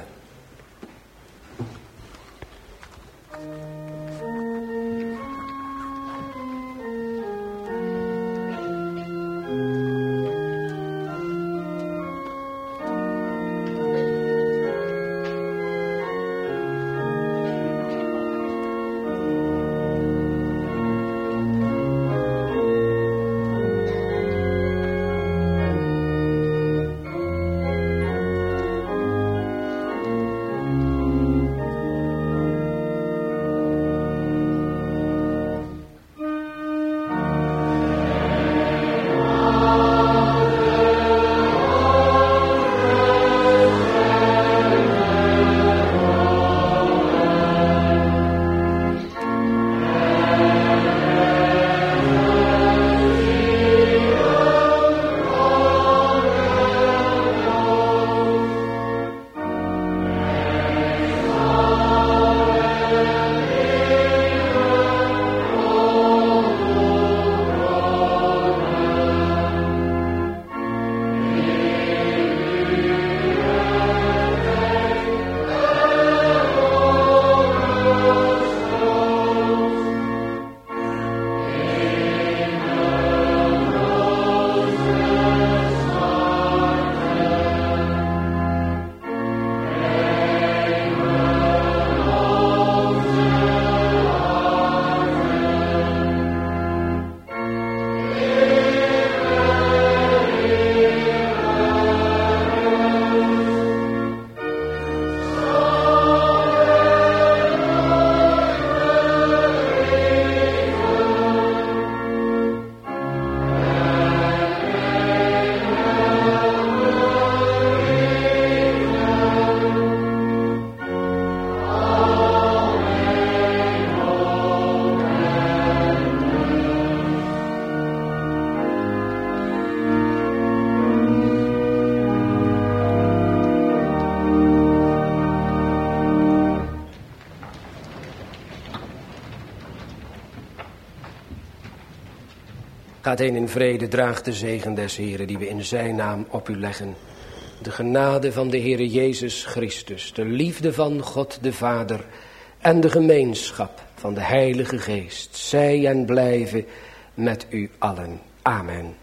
Gaat heen in vrede, draagt de zegen des Heren die we in zijn naam op u leggen. De genade van de Heere Jezus Christus, de liefde van God de Vader en de gemeenschap van de Heilige Geest, zij en blijven met u allen. Amen.